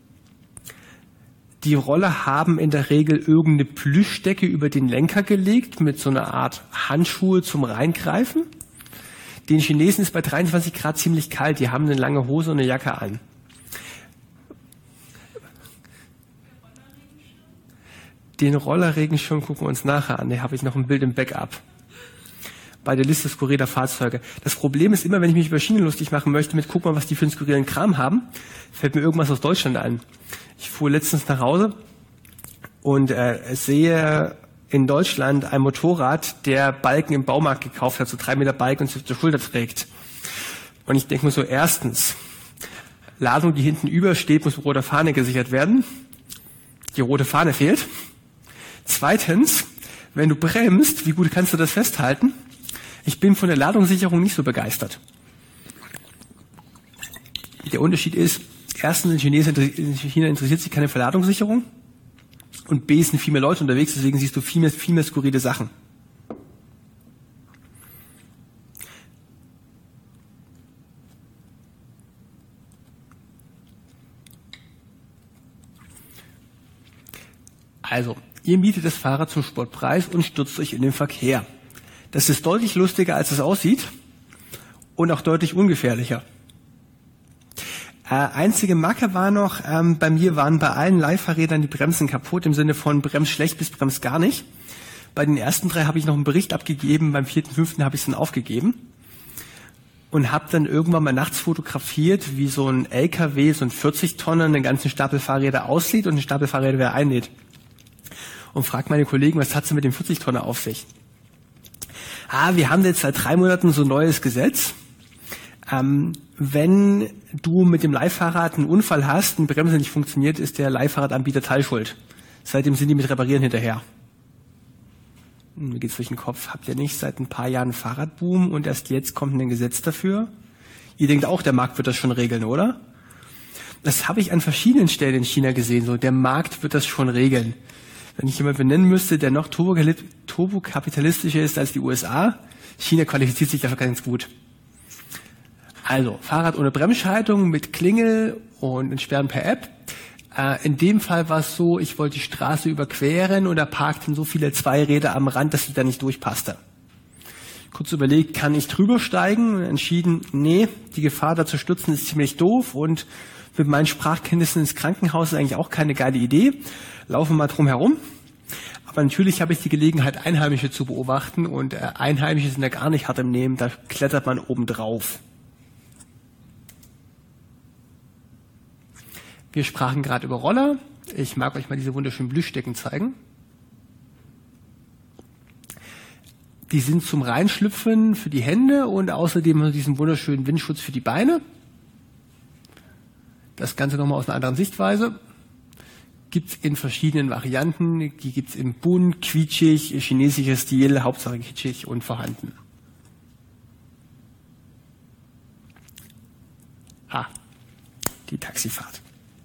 Die Roller haben in der Regel irgendeine Plüschdecke über den Lenker gelegt mit so einer Art Handschuhe zum Reingreifen. Den Chinesen ist bei dreiundzwanzig Grad ziemlich kalt. Die haben eine lange Hose und eine Jacke an. Den Rollerregenschirm gucken wir uns nachher an. Da habe ich noch ein Bild im Backup. Bei der Liste skurriler Fahrzeuge. Das Problem ist immer, wenn ich mich über Schienen lustig machen möchte, mit guck mal, was die für einen skurrilen Kram haben, fällt mir irgendwas aus Deutschland ein. Ich fuhr letztens nach Hause und äh, sehe in Deutschland ein Motorrad, der Balken im Baumarkt gekauft hat, so drei Meter Balken und sich auf der Schulter trägt. Und ich denke mir so, erstens, Ladung, die hinten übersteht, muss mit roter Fahne gesichert werden. Die rote Fahne fehlt. Zweitens, wenn du bremst, wie gut kannst du das festhalten? Ich bin von der Ladungssicherung nicht so begeistert. Der Unterschied ist, erstens, in China interessiert sich keine Verladungssicherung und B, sind viel mehr Leute unterwegs, deswegen siehst du viel mehr, viel mehr skurrile Sachen. Also, ihr mietet das Fahrrad zum Sportpreis und stürzt euch in den Verkehr. Das ist deutlich lustiger, als es aussieht und auch deutlich ungefährlicher. Äh, einzige Macke war noch, ähm, bei mir waren bei allen Leihfahrrädern die Bremsen kaputt, im Sinne von Brems schlecht bis Brems gar nicht. Bei den ersten drei habe ich noch einen Bericht abgegeben, beim vierten, fünften habe ich es dann aufgegeben und habe dann irgendwann mal nachts fotografiert, wie so ein L K W, so ein vierzig Tonner, einen ganzen Stapel Fahrräder aussieht und einen Stapel Fahrräder wieder einnäht. Und fragt meine Kollegen, was hat's denn mit dem vierzig Tonner auf sich? Ah, wir haben jetzt seit drei Monaten so ein neues Gesetz. Ähm, wenn du mit dem Leihfahrrad einen Unfall hast, eine Bremse nicht funktioniert, ist der Leihfahrradanbieter teilschuld. Seitdem sind die mit Reparieren hinterher. Mir geht's durch den Kopf. Habt ihr nicht seit ein paar Jahren einen Fahrradboom und erst jetzt kommt ein Gesetz dafür? Ihr denkt auch, der Markt wird das schon regeln, oder? Das habe ich an verschiedenen Stellen in China gesehen. So, der Markt wird das schon regeln. Wenn ich jemanden benennen müsste, der noch turbokapitalistischer ist als die U S A, China qualifiziert sich dafür ganz gut. Also, Fahrrad ohne Bremsschaltung mit Klingel und Entsperren per App. Äh, in dem Fall war es so, ich wollte die Straße überqueren und da parkten so viele Zweiräder am Rand, dass ich da nicht durchpasste. Kurz überlegt, kann ich drüber steigen? Und entschieden, nee, die Gefahr da zu stürzen ist ziemlich doof und mit meinen Sprachkenntnissen ins Krankenhaus ist eigentlich auch keine geile Idee. Laufen mal drum herum. Aber natürlich habe ich die Gelegenheit, Einheimische zu beobachten und äh, Einheimische sind ja gar nicht hart im Nehmen, da klettert man oben drauf. Wir sprachen gerade über Roller. Ich mag euch mal diese wunderschönen Blühstecken zeigen. Die sind zum Reinschlüpfen für die Hände und außerdem diesen wunderschönen Windschutz für die Beine. Das Ganze nochmal aus einer anderen Sichtweise. Gibt es in verschiedenen Varianten. Die gibt es im bunt, quietschig, chinesischer Stil, Hauptsache kitschig und vorhanden. Ah, die Taxifahrt.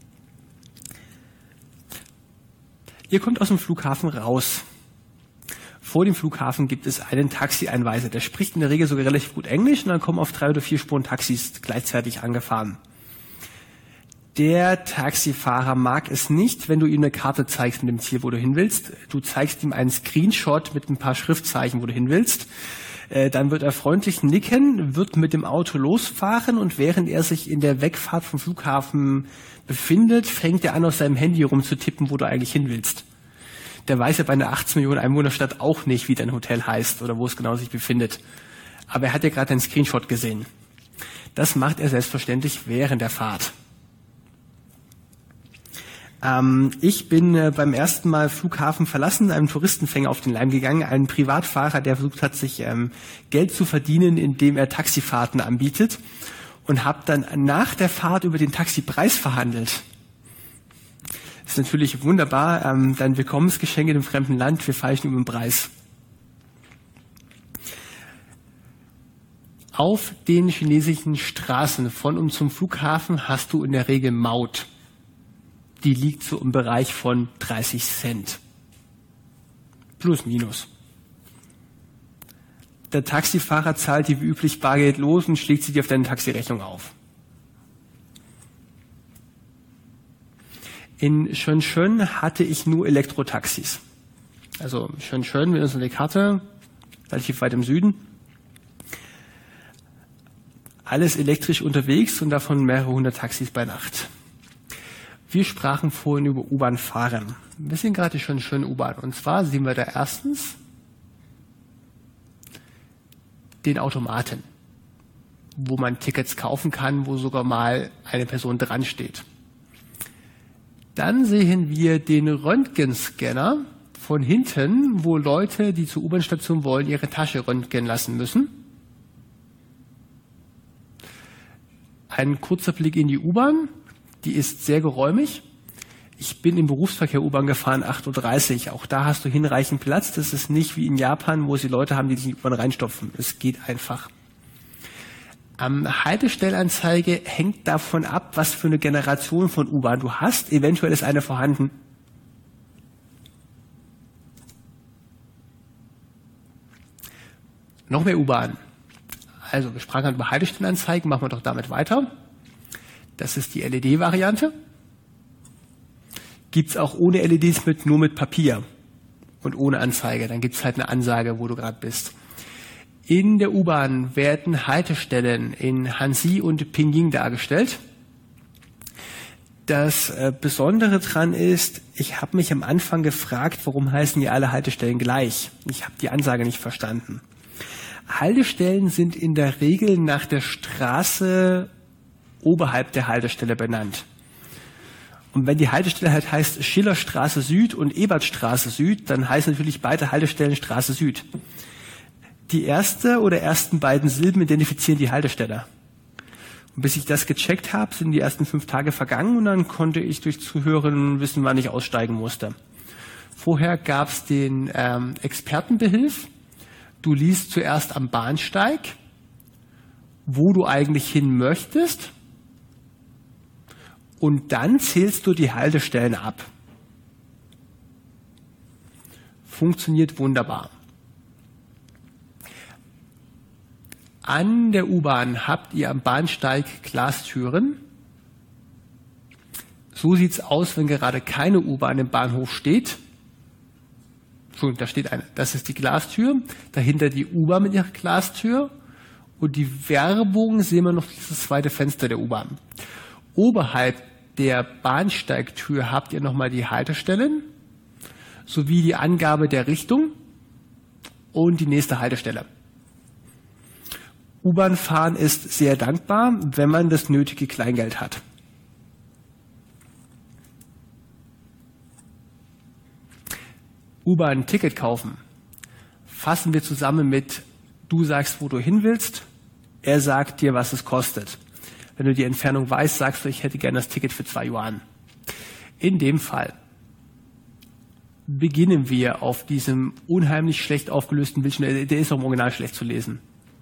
Ihr kommt aus dem Flughafen raus. Vor dem Flughafen gibt es einen Taxi-Einweiser. Der spricht in der Regel sogar relativ gut Englisch und dann kommen auf drei oder vier Spuren Taxis gleichzeitig angefahren. Der Taxifahrer mag es nicht, wenn du ihm eine Karte zeigst mit dem Ziel, wo du hin willst. Du zeigst ihm einen Screenshot mit ein paar Schriftzeichen, wo du hin willst. Äh, dann wird er freundlich nicken, wird mit dem Auto losfahren und während er sich in der Wegfahrt vom Flughafen befindet, fängt er an, auf seinem Handy rumzutippen, wo du eigentlich hin willst. Der weiß ja bei einer achtzehn Millionen Einwohnerstadt auch nicht, wie dein Hotel heißt oder wo es genau sich befindet. Aber er hat ja gerade einen Screenshot gesehen. Das macht er selbstverständlich während der Fahrt. Ähm, ich bin äh, beim ersten Mal Flughafen verlassen, einem Touristenfänger auf den Leim gegangen, einen Privatfahrer, der versucht hat, sich ähm, Geld zu verdienen, indem er Taxifahrten anbietet und habe dann nach der Fahrt über den Taxipreis verhandelt. Das ist natürlich wunderbar, ähm, dein Willkommensgeschenk in einem fremden Land, wir feilschen über den Preis. Auf den chinesischen Straßen von und zum Flughafen hast du in der Regel Maut. Die liegt so im Bereich von dreißig Cent. Plus, minus. Der Taxifahrer zahlt die wie üblich Bargeld los und schlägt sie dir auf deine Taxirechnung auf. In Shenzhen hatte ich nur Elektrotaxis. Also Shenzhen, wir sind eine Karte, relativ weit im Süden. Alles elektrisch unterwegs und davon mehrere hundert Taxis bei Nacht. Wir sprachen vorhin über U-Bahn-Fahren. Wir sind gerade schon schön U-Bahn. Und zwar sehen wir da erstens den Automaten, wo man Tickets kaufen kann, wo sogar mal eine Person dran steht. Dann sehen wir den Röntgenscanner von hinten, wo Leute, die zur U-Bahn-Station wollen, ihre Tasche röntgen lassen müssen. Ein kurzer Blick in die U-Bahn. Die ist sehr geräumig. Ich bin im Berufsverkehr U-Bahn gefahren, acht Uhr dreißig. Auch da hast du hinreichend Platz. Das ist nicht wie in Japan, wo sie Leute haben, die sich in die U-Bahn reinstopfen. Es geht einfach. Ähm, Haltestellenanzeige hängt davon ab, was für eine Generation von U-Bahn du hast. Eventuell ist eine vorhanden. Noch mehr U-Bahn. Also wir sprachen über Haltestellenanzeigen, machen wir doch damit weiter. Das ist die L E D-Variante. Gibt es auch ohne L E Ds mit, nur mit Papier und ohne Anzeige. Dann gibt es halt eine Ansage, wo du gerade bist. In der U-Bahn werden Haltestellen in Hansi und Pinyin dargestellt. Das äh, Besondere dran ist, ich habe mich am Anfang gefragt, warum heißen die alle Haltestellen gleich? Ich habe die Ansage nicht verstanden. Haltestellen sind in der Regel nach der Straße oberhalb der Haltestelle benannt. Und wenn die Haltestelle halt heißt Schillerstraße Süd und Ebertstraße Süd, dann heißen natürlich beide Haltestellen Straße Süd. Die erste oder ersten beiden Silben identifizieren die Haltestelle. Und bis ich das gecheckt habe, sind die ersten fünf Tage vergangen und dann konnte ich durch Zuhören wissen, wann ich aussteigen musste. Vorher gab es den ähm, Expertenbehilf. Du liest zuerst am Bahnsteig, wo du eigentlich hin möchtest. Und dann zählst du die Haltestellen ab. Funktioniert wunderbar. An der U-Bahn habt ihr am Bahnsteig Glastüren. So sieht es aus, wenn gerade keine U-Bahn im Bahnhof steht. Entschuldigung, da steht eine. Das ist die Glastür. Dahinter die U-Bahn mit ihrer Glastür. Und die Werbung sehen wir noch dieses zweite Fenster der U-Bahn. Oberhalb der Bahnsteigtür habt ihr nochmal die Haltestellen sowie die Angabe der Richtung und die nächste Haltestelle. U-Bahn fahren ist sehr dankbar, wenn man das nötige Kleingeld hat. U-Bahn-Ticket kaufen. Fassen wir zusammen mit, du sagst, wo du hin willst, er sagt dir, was es kostet. Wenn du die Entfernung weißt, sagst du, ich hätte gerne das Ticket für zwei Yuan. In dem Fall beginnen wir auf diesem unheimlich schlecht aufgelösten Bildschirm, der ist auch im Original schlecht zu lesen.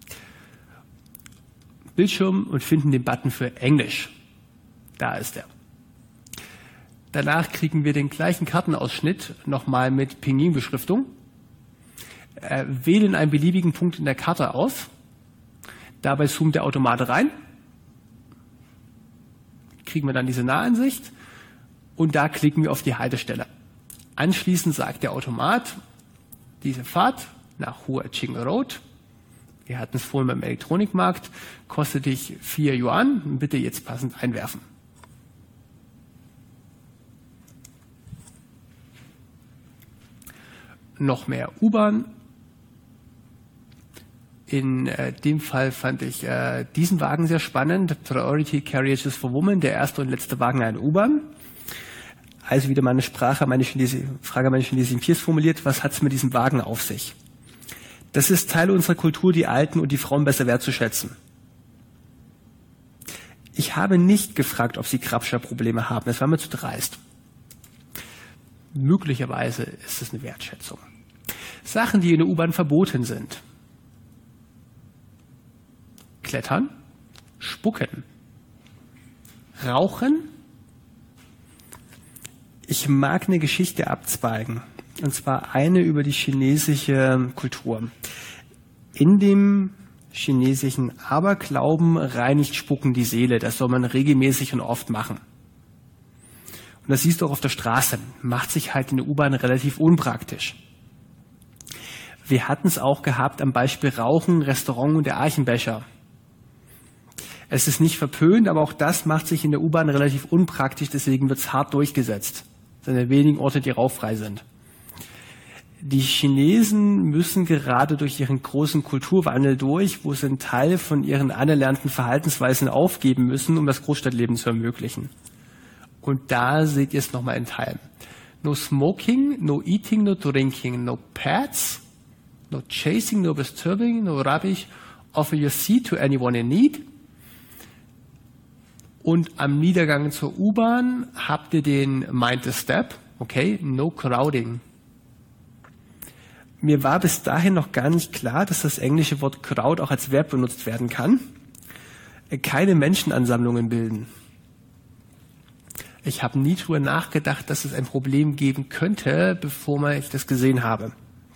Bildschirm und finden den Button für Englisch. Da ist er. Danach kriegen wir den gleichen Kartenausschnitt nochmal mit Pinyin-Beschriftung, äh, wählen einen beliebigen Punkt in der Karte aus, dabei zoomt der Automat rein, kriegen wir dann diese Nahansicht und da klicken wir auf die Haltestelle. Anschließend sagt der Automat, diese Fahrt nach Huaqing Road, wir hatten es vorhin beim Elektronikmarkt, kostet dich vier Yuan, bitte jetzt passend einwerfen. Noch mehr U-Bahn. In äh, dem Fall fand ich äh, diesen Wagen sehr spannend. Priority Carriages for Women, der erste und letzte Wagen einer U-Bahn. Also wieder meine Sprache, meine Chinesi Frage meine chinesischen Peers formuliert, was hat es mit diesem Wagen auf sich? Das ist Teil unserer Kultur, die Alten und die Frauen besser wertzuschätzen. Ich habe nicht gefragt, ob sie Krabscher-Probleme haben. Das war mir zu dreist. Möglicherweise ist es eine Wertschätzung. Sachen, die in der U-Bahn verboten sind. Klettern, spucken, rauchen. Ich mag eine Geschichte abzweigen. Und zwar eine über die chinesische Kultur. In dem chinesischen Aberglauben reinigt Spucken die Seele. Das soll man regelmäßig und oft machen. Und das siehst du auch auf der Straße. Macht sich halt in der U-Bahn relativ unpraktisch. Wir hatten es auch gehabt am Beispiel Rauchen, Restaurant und der Archenbecher. Es ist nicht verpönt, aber auch das macht sich in der U-Bahn relativ unpraktisch, deswegen wird es hart durchgesetzt. Es sind ja wenigen Orte, die rauchfrei sind. Die Chinesen müssen gerade durch ihren großen Kulturwandel durch, wo sie einen Teil von ihren anerlernten Verhaltensweisen aufgeben müssen, um das Großstadtleben zu ermöglichen. Und da seht ihr es nochmal in Teilen. No smoking, no eating, no drinking, no pets, no chasing, no disturbing, no rubbish, offer your seat to anyone in need. Und am Niedergang zur U-Bahn habt ihr den Mind the Step, okay, no crowding. Mir war bis dahin noch gar nicht klar, dass das englische Wort crowd auch als Verb benutzt werden kann. Keine Menschenansammlungen bilden. Ich habe nie drüber nachgedacht, dass es ein Problem geben könnte, bevor ich das gesehen habe.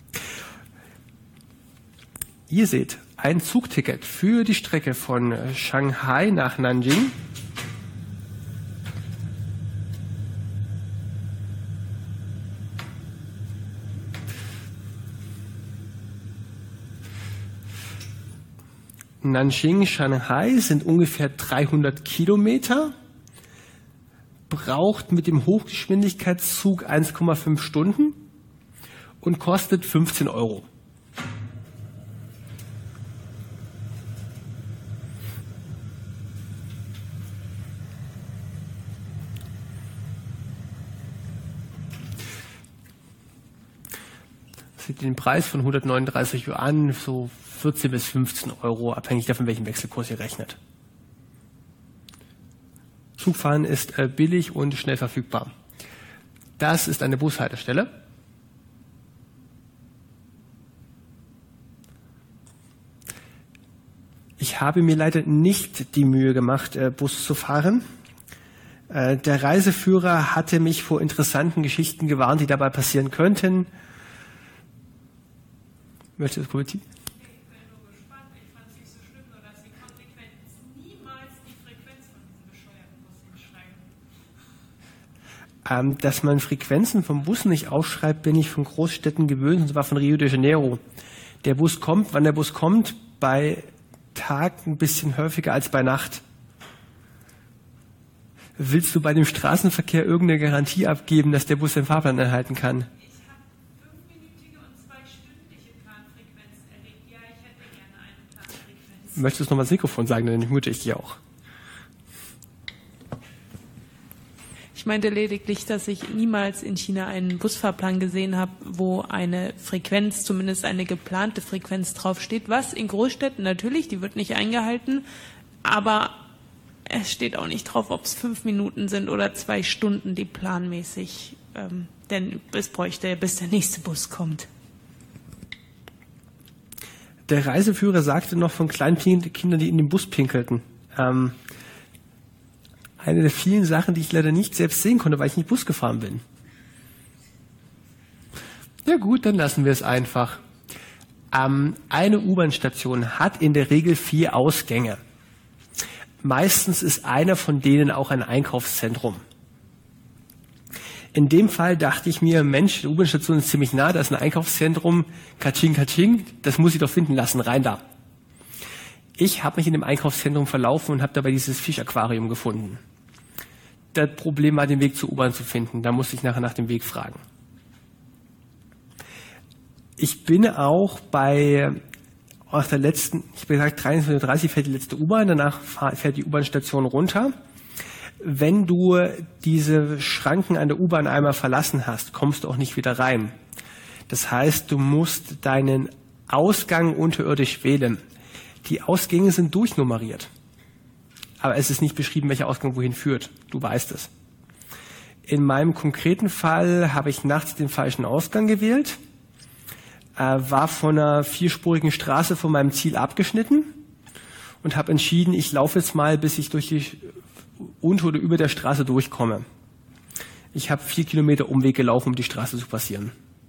Ihr seht ein Zugticket für die Strecke von Shanghai nach Nanjing. Nanjing, Shanghai sind ungefähr dreihundert Kilometer, braucht mit dem Hochgeschwindigkeitszug eins Komma fünf Stunden und kostet fünfzehn Euro. Sieht den Preis von hundertneununddreißig Yuan, so vierzehn bis fünfzehn Euro, abhängig davon, welchen Wechselkurs ihr rechnet. Zugfahren ist äh, billig und schnell verfügbar. Das ist eine Bushaltestelle. Ich habe mir leider nicht die Mühe gemacht, äh, Bus zu fahren. Äh, der Reiseführer hatte mich vor interessanten Geschichten gewarnt, die dabei passieren könnten. Möchtest du das kommentieren? Ähm, dass man Frequenzen vom Bus nicht aufschreibt, bin ich von Großstädten gewöhnt, und zwar von Rio de Janeiro. Der Bus kommt, wann der Bus kommt, bei Tag ein bisschen häufiger als bei Nacht. Willst du bei dem Straßenverkehr irgendeine Garantie abgeben, dass der Bus den Fahrplan erhalten kann? Ich habe fünfminütige und zweistündliche Planfrequenzen erlebt. Ja, ich hätte gerne eine Planfrequenz. Möchtest du noch mal das Mikrofon sagen, dann mute ich die auch. Ich meinte lediglich, dass ich niemals in China einen Busfahrplan gesehen habe, wo eine Frequenz, zumindest eine geplante Frequenz draufsteht, was in Großstädten natürlich, die wird nicht eingehalten, aber es steht auch nicht drauf, ob es fünf Minuten sind oder zwei Stunden, die planmäßig, ähm, denn es bräuchte, bis der nächste Bus kommt. Der Reiseführer sagte noch von kleinen Kindern, die in den Bus pinkelten. Ähm, eine der vielen Sachen, die ich leider nicht selbst sehen konnte, weil ich nicht Bus gefahren bin. Ja gut, dann lassen wir es einfach. Ähm, eine U-Bahn-Station hat in der Regel vier Ausgänge. Meistens ist einer von denen auch ein Einkaufszentrum. In dem Fall dachte ich mir, Mensch, die U-Bahn-Station ist ziemlich nah, da ist ein Einkaufszentrum, Kaching, Kaching, das muss ich doch finden lassen, rein da. Ich habe mich in dem Einkaufszentrum verlaufen und habe dabei dieses Fischaquarium gefunden. Das Problem war, den Weg zur U-Bahn zu finden. Da musste ich nachher nach dem Weg fragen. Ich bin auch bei, aus der letzten, ich habe gesagt, dreizehn Uhr dreißig fährt die letzte U-Bahn, danach fährt die U-Bahn-Station runter. Wenn du diese Schranken an der U-Bahn einmal verlassen hast, kommst du auch nicht wieder rein. Das heißt, du musst deinen Ausgang unterirdisch wählen. Die Ausgänge sind durchnummeriert. Aber es ist nicht beschrieben, welcher Ausgang wohin führt. Du weißt es. In meinem konkreten Fall habe ich nachts den falschen Ausgang gewählt, äh, war von einer vierspurigen Straße von meinem Ziel abgeschnitten und habe entschieden, ich laufe jetzt mal, bis ich durch die unter oder über der Straße durchkomme. Ich habe vier Kilometer Umweg gelaufen, um die Straße zu passieren.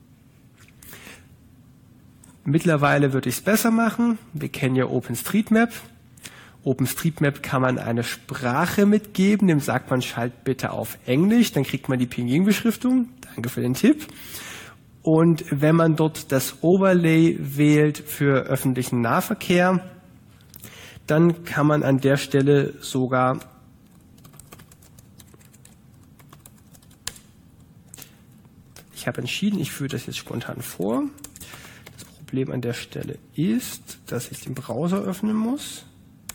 Mittlerweile würde ich es besser machen. Wir kennen ja OpenStreetMap. OpenStreetMap kann man eine Sprache mitgeben, dem sagt man, schalt bitte auf Englisch, dann kriegt man die Pinyin-Beschriftung. Danke für den Tipp. Und wenn man dort das Overlay wählt für öffentlichen Nahverkehr, dann kann man an der Stelle sogar ich habe entschieden, ich führe das jetzt spontan vor. Das Problem an der Stelle ist, dass ich den Browser öffnen muss.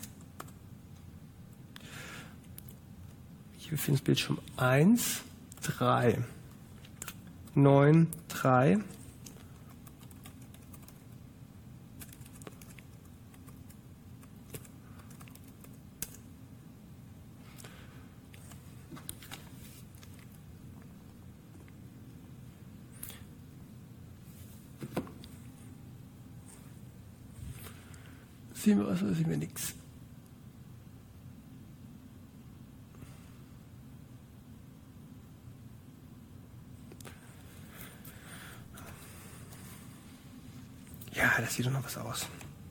Ich befinde das Bildschirm eins, drei, neun, drei. sehen wir was oder sehen wir nichts? Ja, das sieht doch noch was aus.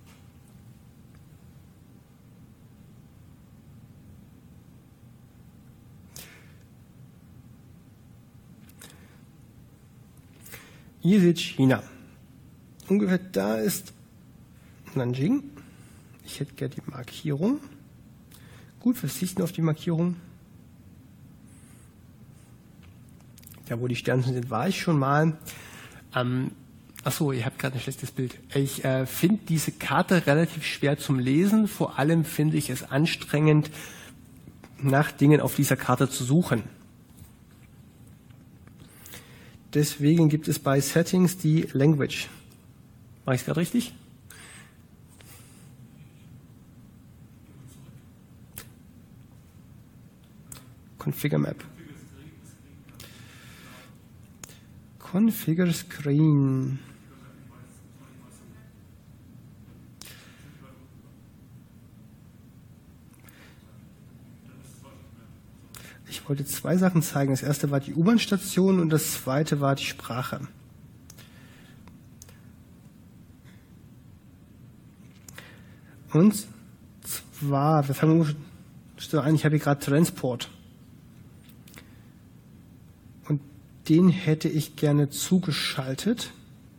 Ihr seht China. Ungefähr da ist Nanjing. Ich hätte gerne die Markierung. Gut, wir verzichten auf die Markierung. Da, wo die Sternchen sind, war ich schon mal. Ähm, achso, ihr habt gerade ein schlechtes Bild. Ich äh, finde diese Karte relativ schwer zum Lesen. Vor allem finde ich es anstrengend, nach Dingen auf dieser Karte zu suchen. Deswegen gibt es bei Settings die Language. Mache ich es gerade richtig? Configure Map. Configure Screen. Ich wollte zwei Sachen zeigen. Das erste war die U-Bahn-Station und das zweite war die Sprache. Und zwar, wir fangen an, ich habe hier gerade Transport. Und den hätte ich gerne zugeschaltet.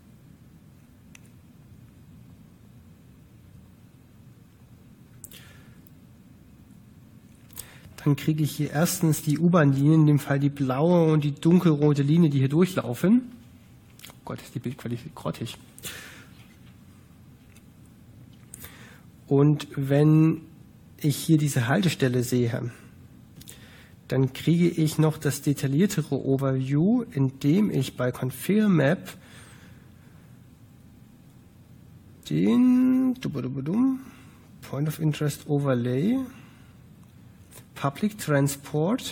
Dann kriege ich hier erstens die U-Bahn-Linien, in dem Fall die blaue und die dunkelrote Linie, die hier durchlaufen. Oh Gott, ist die Bildqualität grottig. Und wenn ich hier diese Haltestelle sehe, dann kriege ich noch das detailliertere Overview, indem ich bei Configure Map den Point of Interest Overlay Public Transport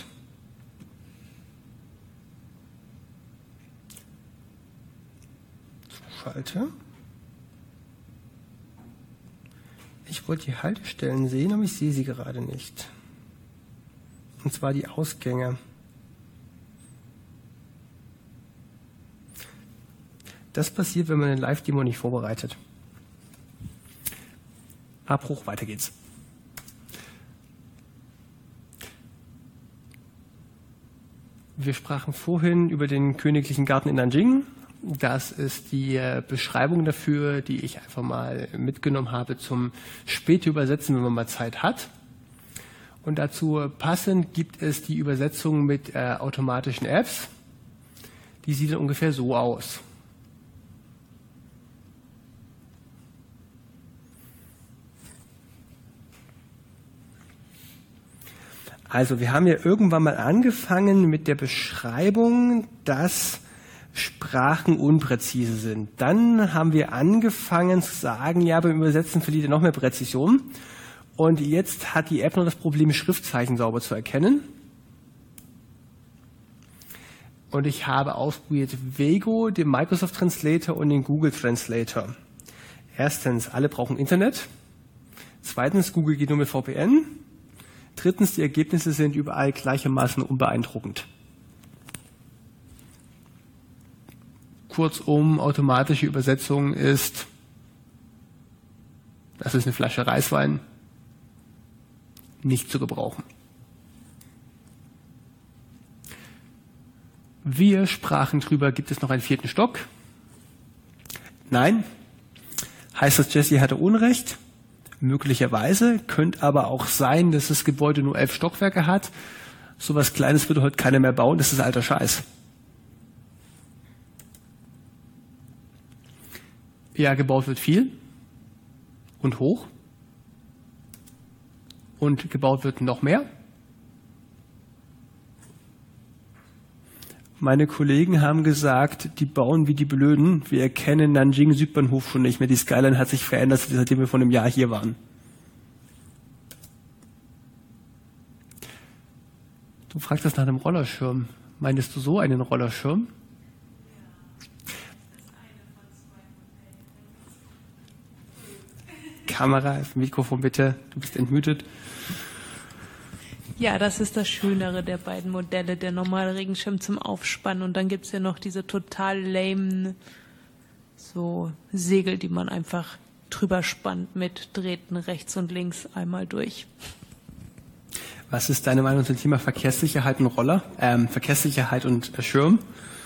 zuschalte. Ich wollte die Haltestellen sehen, aber ich sehe sie gerade nicht. Und zwar die Ausgänge. Das passiert, wenn man eine Live-Demo nicht vorbereitet. Abbruch, weiter geht's. Wir sprachen vorhin über den Königlichen Garten in Nanjing. Das ist die äh, Beschreibung dafür, die ich einfach mal mitgenommen habe zum später Übersetzen, wenn man mal Zeit hat. Und dazu passend gibt es die Übersetzung mit äh, automatischen Apps. Die sieht dann ungefähr so aus. Also wir haben ja irgendwann mal angefangen mit der Beschreibung, dass Sprachen unpräzise sind. Dann haben wir angefangen zu sagen, ja, beim Übersetzen verliert er noch mehr Präzision. Und jetzt hat die App noch das Problem, Schriftzeichen sauber zu erkennen. Und ich habe ausprobiert Vego, den Microsoft Translator und den Google Translator. Erstens, alle brauchen Internet. Zweitens, Google geht nur mit V P N. Drittens, die Ergebnisse sind überall gleichermaßen unbeeindruckend. Kurzum, automatische Übersetzung ist, das ist eine Flasche Reiswein, nicht zu gebrauchen. Wir sprachen drüber, gibt es noch einen vierten Stock? Nein. Heißt das, Jesse hatte Unrecht? Möglicherweise, könnte aber auch sein, dass das Gebäude nur elf Stockwerke hat. So was Kleines würde heute keiner mehr bauen, das ist alter Scheiß. Ja, gebaut wird viel und hoch und gebaut wird noch mehr. Meine Kollegen haben gesagt, die bauen wie die Blöden. Wir erkennen Nanjing Südbahnhof schon nicht mehr. Die Skyline hat sich verändert, seitdem wir vor einem Jahr hier waren. Du fragst nach einem Rollerschirm. Meintest du so einen Rollerschirm? Kamera, Mikrofon bitte, du bist entmutet. Ja, das ist das Schönere der beiden Modelle, der normale Regenschirm zum Aufspannen. Und dann gibt's ja noch diese total lamen so Segel, die man einfach drüber spannt mit Drähten rechts und links einmal durch. Was ist deine Meinung zum Thema Verkehrssicherheit und Roller? Ähm, Verkehrssicherheit und äh, Schirm?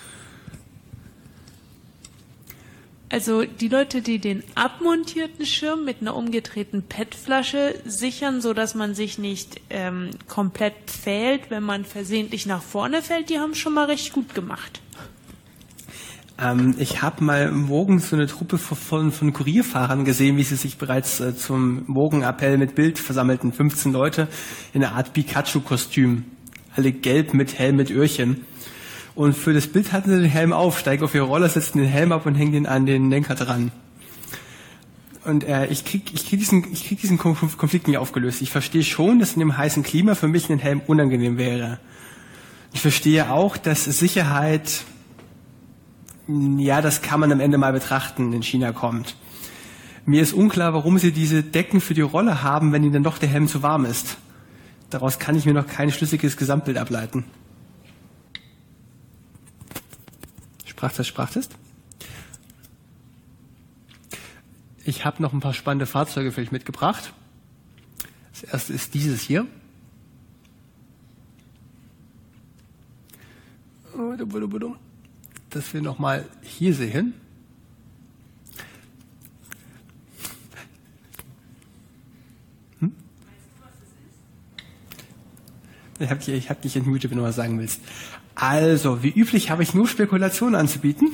Also die Leute, die den abmontierten Schirm mit einer umgedrehten P E T-Flasche sichern, so dass man sich nicht ähm, komplett pfählt, wenn man versehentlich nach vorne fällt, die haben schon mal recht gut gemacht. Ähm, ich habe mal morgens so eine Truppe von, von Kurierfahrern gesehen, wie sie sich bereits äh, zum Morgenappell mit Bild versammelten. fünfzehn Leute in einer Art Pikachu-Kostüm. Alle gelb mit Helm, mit Öhrchen. Und für das Bild hatten sie den Helm auf, steigen auf ihre Roller, setzen den Helm ab und hängen den an den Lenker dran. Und äh, ich krieg, ich krieg diesen, ich krieg diesen Konflikt nicht aufgelöst. Ich verstehe schon, dass in dem heißen Klima für mich ein Helm unangenehm wäre. Ich verstehe auch, dass Sicherheit, ja, das kann man am Ende mal betrachten, in China kommt. Mir ist unklar, warum sie diese Decken für die Rolle haben, wenn ihnen dann doch der Helm zu warm ist. Daraus kann ich mir noch kein schlüssiges Gesamtbild ableiten. Sprachtest, Sprachtest. Ich habe noch ein paar spannende Fahrzeuge für euch mitgebracht. Das erste ist dieses hier. Das wir nochmal hier sehen. Hm? Ich habe dich, ich hab dich entmutet, wenn du was sagen willst. Also, wie üblich habe ich nur Spekulationen anzubieten.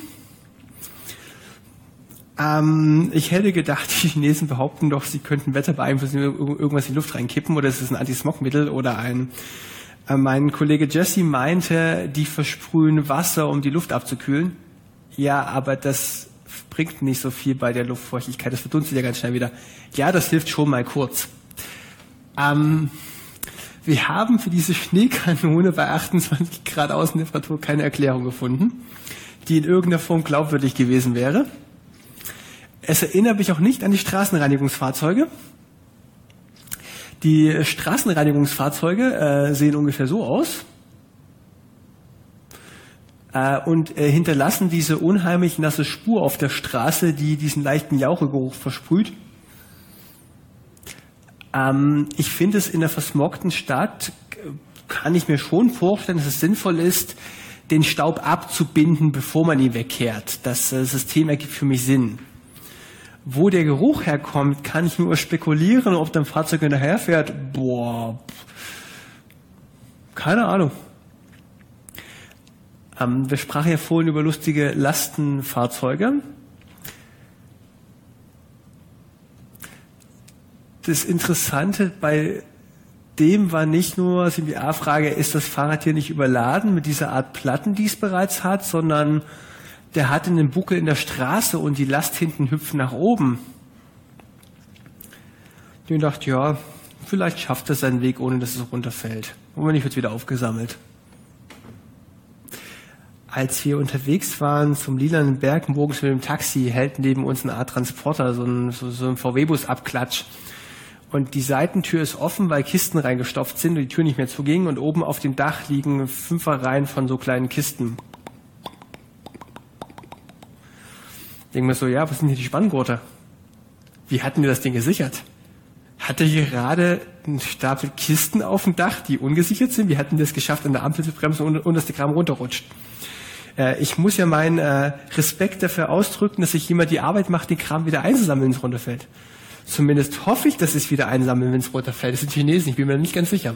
Ähm, ich hätte gedacht, die Chinesen behaupten doch, sie könnten Wetter beeinflussen, irgendwas in die Luft reinkippen, oder es ist ein Anti-Smog-Mittel oder ein... Äh, mein Kollege Jesse meinte, die versprühen Wasser, um die Luft abzukühlen. Ja, aber das bringt nicht so viel bei der Luftfeuchtigkeit, das verdunstet ja ganz schnell wieder. Ja, das hilft schon mal kurz. Ähm... Wir haben für diese Schneekanone bei achtundzwanzig Grad Außentemperatur keine Erklärung gefunden, die in irgendeiner Form glaubwürdig gewesen wäre. Es erinnert mich auch nicht an die Straßenreinigungsfahrzeuge. Die Straßenreinigungsfahrzeuge äh, sehen ungefähr so aus äh, und äh, hinterlassen diese unheimlich nasse Spur auf der Straße, die diesen leichten Jauchegeruch versprüht. Ähm, ich finde es in einer versmogten Stadt, kann ich mir schon vorstellen, dass es sinnvoll ist, den Staub abzubinden, bevor man ihn wegkehrt. Das äh, System ergibt für mich Sinn. Wo der Geruch herkommt, kann ich nur spekulieren, ob dann ein Fahrzeug hinterherfährt. Boah, keine Ahnung. Ähm, wir sprachen ja vorhin über lustige Lastenfahrzeuge. Das Interessante bei dem war nicht nur, also die A-Frage, ist das Fahrrad hier nicht überladen mit dieser Art Platten, die es bereits hat, sondern der hat einen Buckel in der Straße und die Last hinten hüpft nach oben. Ich dachte, ja, vielleicht schafft er seinen Weg, ohne dass es runterfällt. Und wenn nicht, wird es wieder aufgesammelt. Als wir unterwegs waren zum Lilanen Berg morgens mit dem Taxi, hält neben uns eine Art Transporter, so ein, so, so ein V W-Bus-Abklatsch. Und die Seitentür ist offen, weil Kisten reingestopft sind und die Tür nicht mehr zuging. Und oben auf dem Dach liegen Fünferreihen von so kleinen Kisten. Denken wir so, ja, was sind hier die Spanngurte? Wie hatten wir das Ding gesichert? Hatte hier gerade einen Stapel Kisten auf dem Dach, die ungesichert sind? Wie hatten wir es geschafft, an der Ampel zu bremsen, ohne, ohne dass der Kram runterrutscht? Äh, ich muss ja meinen äh, Respekt dafür ausdrücken, dass sich jemand die Arbeit macht, den Kram wieder einzusammeln, wenn es runterfällt. Zumindest hoffe ich, dass es wieder einsammeln, wenn es runterfällt. Das sind Chinesen, ich bin mir nicht ganz sicher.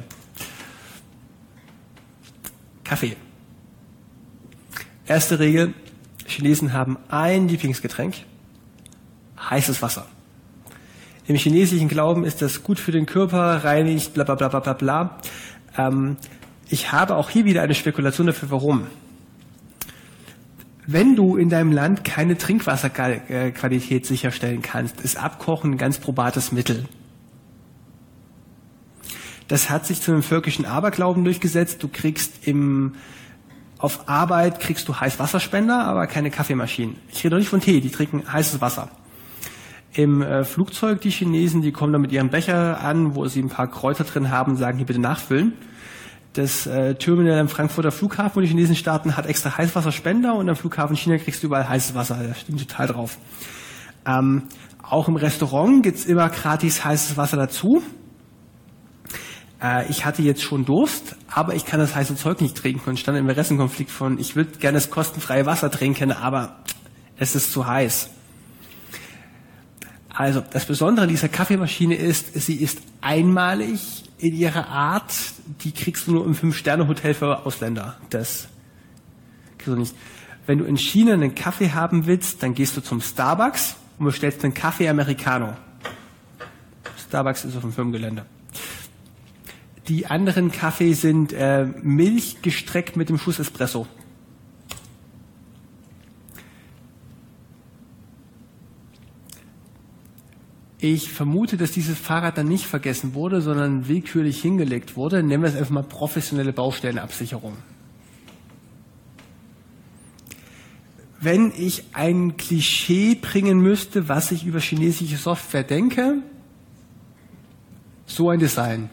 Kaffee. Erste Regel, Chinesen haben ein Lieblingsgetränk, heißes Wasser. Im chinesischen Glauben ist das gut für den Körper, reinigt, bla bla bla bla bla. Ähm, ich habe auch hier wieder eine Spekulation dafür, warum. Wenn du in deinem Land keine Trinkwasserqualität sicherstellen kannst, ist Abkochen ein ganz probates Mittel. Das hat sich zu einem völkischen Aberglauben durchgesetzt. Du kriegst im, auf Arbeit kriegst du Heißwasserspender, aber keine Kaffeemaschinen. Ich rede doch nicht von Tee, die trinken heißes Wasser. Im äh, Flugzeug, die Chinesen, die kommen dann mit ihrem Becher an, wo sie ein paar Kräuter drin haben, sagen, hier bitte nachfüllen. Das äh, Terminal am Frankfurter Flughafen, wo die Chinesen starten, hat extra Heißwasserspender und am Flughafen China kriegst du überall heißes Wasser. Da stimmt total drauf. Ähm, auch im Restaurant gibt's immer gratis heißes Wasser dazu. Äh, ich hatte jetzt schon Durst, aber ich kann das heiße Zeug nicht trinken und stand im Interessenkonflikt von, ich würde gerne das kostenfreie Wasser trinken, aber es ist zu heiß. Also das Besondere dieser Kaffeemaschine ist, sie ist einmalig in ihrer Art, die kriegst du nur im Fünf-Sterne-Hotel für Ausländer. Das kriegst du nicht. Wenn du in China einen Kaffee haben willst, dann gehst du zum Starbucks und bestellst einen Kaffee Americano. Starbucks ist auf dem Firmengelände. Die anderen Kaffee sind äh, Milch gestreckt mit dem Schuss Espresso. Ich vermute, dass dieses Fahrrad dann nicht vergessen wurde, sondern willkürlich hingelegt wurde. Nennen wir es einfach mal professionelle Baustellenabsicherung. Wenn ich ein Klischee bringen müsste, was ich über chinesische Software denke, so ein Design.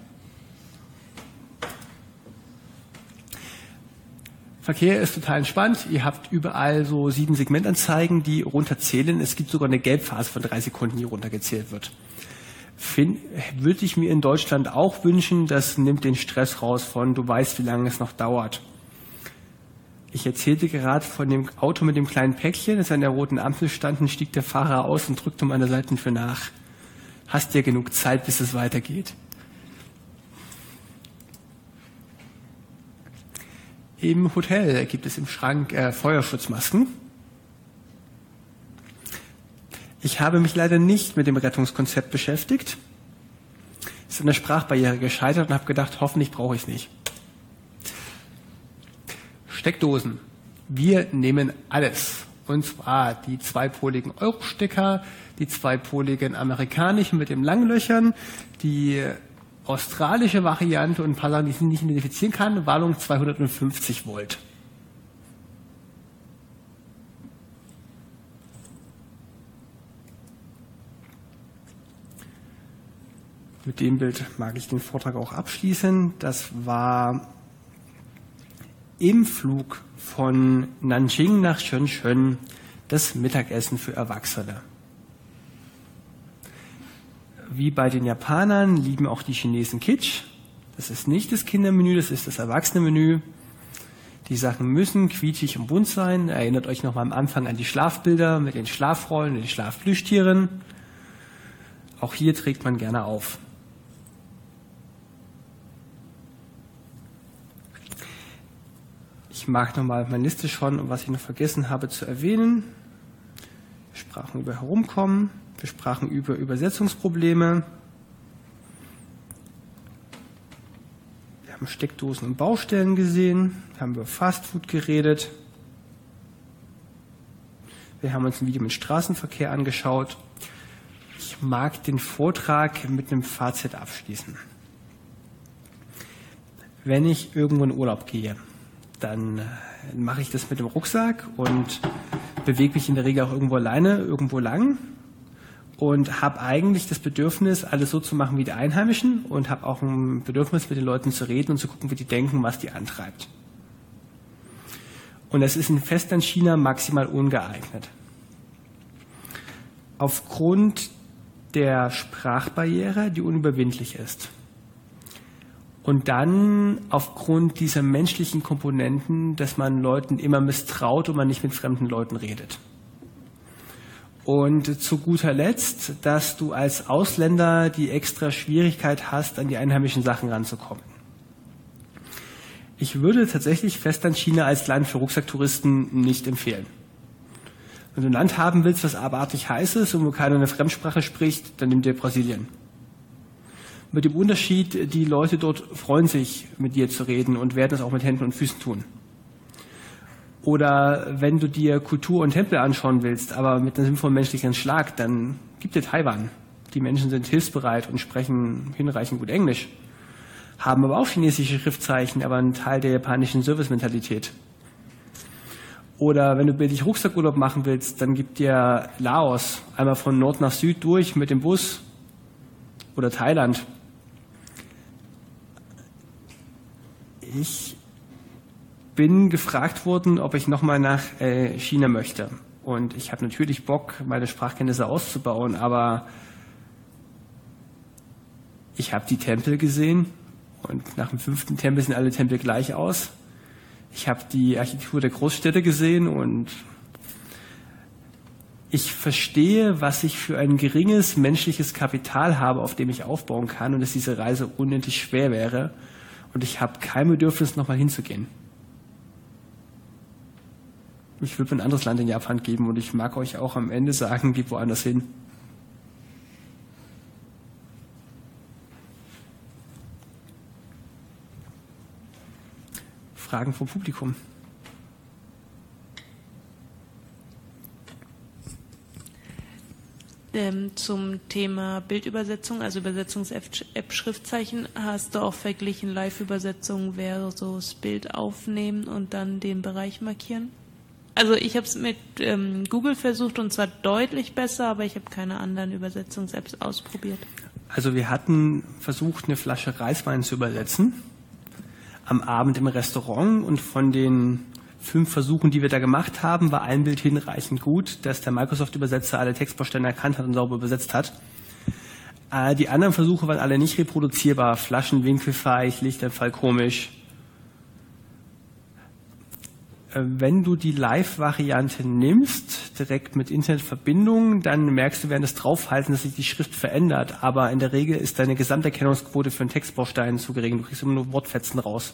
Verkehr ist total entspannt. Ihr habt überall so sieben Segmentanzeigen, die runterzählen. Es gibt sogar eine Gelbphase von drei Sekunden, die runtergezählt wird. Find, würde ich mir in Deutschland auch wünschen. Das nimmt den Stress raus von, du weißt, wie lange es noch dauert. Ich erzählte gerade von dem Auto mit dem kleinen Päckchen, das an der roten Ampel stand, und stieg der Fahrer aus und drückte um an der Seitentür nach. Hast ja genug Zeit, bis es weitergeht. Im Hotel gibt es im Schrank äh, Feuerschutzmasken. Ich habe mich leider nicht mit dem Rettungskonzept beschäftigt. Es ist an der Sprachbarriere gescheitert und habe gedacht, hoffentlich brauche ich es nicht. Steckdosen. Wir nehmen alles. Und zwar die zweipoligen Euro-Stecker, die zweipoligen amerikanischen mit den langen Löchern, die australische Variante und ein paar Sachen, die ich nicht identifizieren kann. Warnung zweihundertfünfzig Volt. Mit dem Bild mag ich den Vortrag auch abschließen. Das war im Flug von Nanjing nach Shenzhen das Mittagessen für Erwachsene. Wie bei den Japanern lieben auch die Chinesen Kitsch. Das ist nicht das Kindermenü, das ist das Erwachsenenmenü. Die Sachen müssen quietschig und bunt sein. Erinnert euch nochmal am Anfang an die Schlafbilder mit den Schlafrollen und den Schlafplüschtieren. Auch hier trägt man gerne auf. Ich mag nochmal meine Liste schon, was ich noch vergessen habe zu erwähnen. Wir sprachen über Herumkommen. Wir sprachen über Übersetzungsprobleme. Wir haben Steckdosen und Baustellen gesehen. Wir haben über Fastfood geredet. Wir haben uns ein Video mit Straßenverkehr angeschaut. Ich mag den Vortrag mit einem Fazit abschließen. Wenn ich irgendwo in Urlaub gehe, dann mache ich das mit dem Rucksack und bewege mich in der Regel auch irgendwo alleine, irgendwo lang. Und habe eigentlich das Bedürfnis, alles so zu machen wie die Einheimischen und habe auch ein Bedürfnis, mit den Leuten zu reden und zu gucken, wie die denken, was die antreibt. Und das ist in Festland-China maximal ungeeignet. Aufgrund der Sprachbarriere, die unüberwindlich ist. Und dann aufgrund dieser menschlichen Komponenten, dass man Leuten immer misstraut und man nicht mit fremden Leuten redet. Und zu guter Letzt, dass du als Ausländer die extra Schwierigkeit hast, an die einheimischen Sachen ranzukommen. Ich würde tatsächlich Festland-China als Land für Rucksacktouristen nicht empfehlen. Wenn du ein Land haben willst, was abartig heiß ist und wo keiner eine Fremdsprache spricht, dann nimm dir Brasilien. Mit dem Unterschied, die Leute dort freuen sich, mit dir zu reden und werden es auch mit Händen und Füßen tun. Oder wenn du dir Kultur und Tempel anschauen willst, aber mit einem sinnvollen menschlichen Schlag, dann gib dir Taiwan. Die Menschen sind hilfsbereit und sprechen hinreichend gut Englisch, haben aber auch chinesische Schriftzeichen, aber einen Teil der japanischen Service-Mentalität. Oder wenn du billig Rucksackurlaub machen willst, dann gibt dir Laos einmal von Nord nach Süd durch mit dem Bus. Oder Thailand. Ich bin gefragt worden, ob ich nochmal nach äh, China möchte. Und ich habe natürlich Bock, meine Sprachkenntnisse auszubauen, aber ich habe die Tempel gesehen und nach dem fünften Tempel sehen alle Tempel gleich aus. Ich habe die Architektur der Großstädte gesehen und ich verstehe, was ich für ein geringes menschliches Kapital habe, auf dem ich aufbauen kann und dass diese Reise unendlich schwer wäre. Und ich habe kein Bedürfnis, nochmal hinzugehen. Ich würde mir ein anderes Land in Japan geben und ich mag euch auch am Ende sagen, geht woanders hin. Fragen vom Publikum? Ähm, zum Thema Bildübersetzung, also Übersetzungs-App Schriftzeichen, hast du auch verglichen Live-Übersetzung versus Bild aufnehmen und dann den Bereich markieren? Also ich habe es mit ähm, Google versucht und zwar deutlich besser, aber ich habe keine anderen Übersetzungs-Apps ausprobiert. Also wir hatten versucht, eine Flasche Reiswein zu übersetzen am Abend im Restaurant und von den fünf Versuchen, die wir da gemacht haben, war ein Bild hinreichend gut, dass der Microsoft-Übersetzer alle Textbausteine erkannt hat und sauber übersetzt hat. Äh, die anderen Versuche waren alle nicht reproduzierbar. Flaschen, winkelfeig, Lichteinfall komisch. Äh, wenn du die Live-Variante nimmst, direkt mit Internetverbindung, dann merkst du während des Draufhaltens, dass sich die Schrift verändert. Aber in der Regel ist deine Gesamterkennungsquote für einen Textbaustein zu gering. Du kriegst immer nur Wortfetzen raus.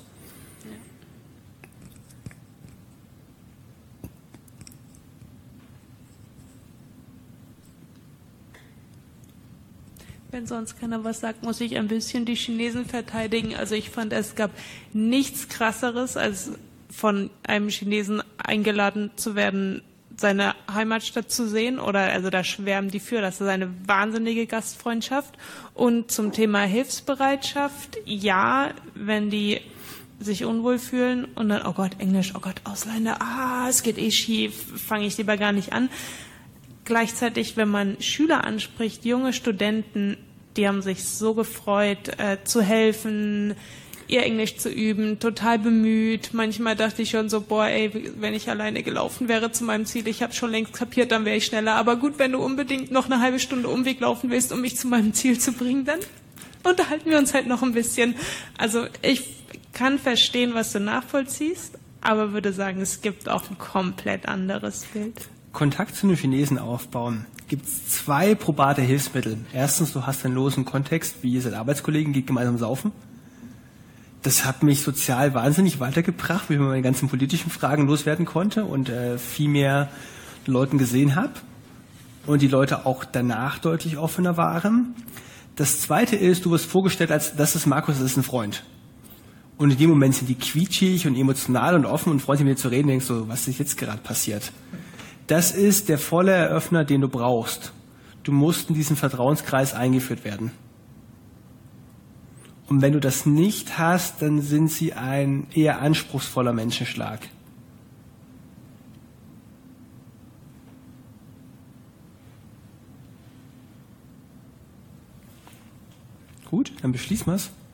Wenn sonst keiner was sagt, muss ich ein bisschen die Chinesen verteidigen. Also ich fand, es gab nichts Krasseres, als von einem Chinesen eingeladen zu werden, seine Heimatstadt zu sehen. Oder also da schwärmen die für. Das ist eine wahnsinnige Gastfreundschaft. Und zum Thema Hilfsbereitschaft, ja, wenn die sich unwohl fühlen und dann, oh Gott, Englisch, oh Gott, Ausländer, ah, es geht eh schief, fange ich lieber gar nicht an. Gleichzeitig, wenn man Schüler anspricht, junge Studenten, die haben sich so gefreut, äh, zu helfen, ihr Englisch zu üben, total bemüht. Manchmal dachte ich schon so, boah, ey, wenn ich alleine gelaufen wäre zu meinem Ziel, ich habe schon längst kapiert, dann wäre ich schneller. Aber gut, wenn du unbedingt noch eine halbe Stunde Umweg laufen willst, um mich zu meinem Ziel zu bringen, dann unterhalten wir uns halt noch ein bisschen. Also ich kann verstehen, was du nachvollziehst, aber würde sagen, es gibt auch ein komplett anderes Bild. Kontakt zu den Chinesen aufbauen, gibt es zwei probate Hilfsmittel. Erstens, du hast einen losen Kontext, wie ihr seid Arbeitskollegen, geht gemeinsam saufen. Das hat mich sozial wahnsinnig weitergebracht, wie ich meine ganzen politischen Fragen loswerden konnte und äh, viel mehr Leuten gesehen habe und die Leute auch danach deutlich offener waren. Das Zweite ist, du wirst vorgestellt als, das ist Markus, das ist ein Freund. Und in dem Moment sind die quietschig und emotional und offen und freuen sich mit dir zu reden und denkst so, was ist jetzt gerade passiert? Das ist der volle Eröffner, den du brauchst. Du musst in diesen Vertrauenskreis eingeführt werden. Und wenn du das nicht hast, dann sind sie ein eher anspruchsvoller Menschenschlag. Gut, dann beschließen wir es.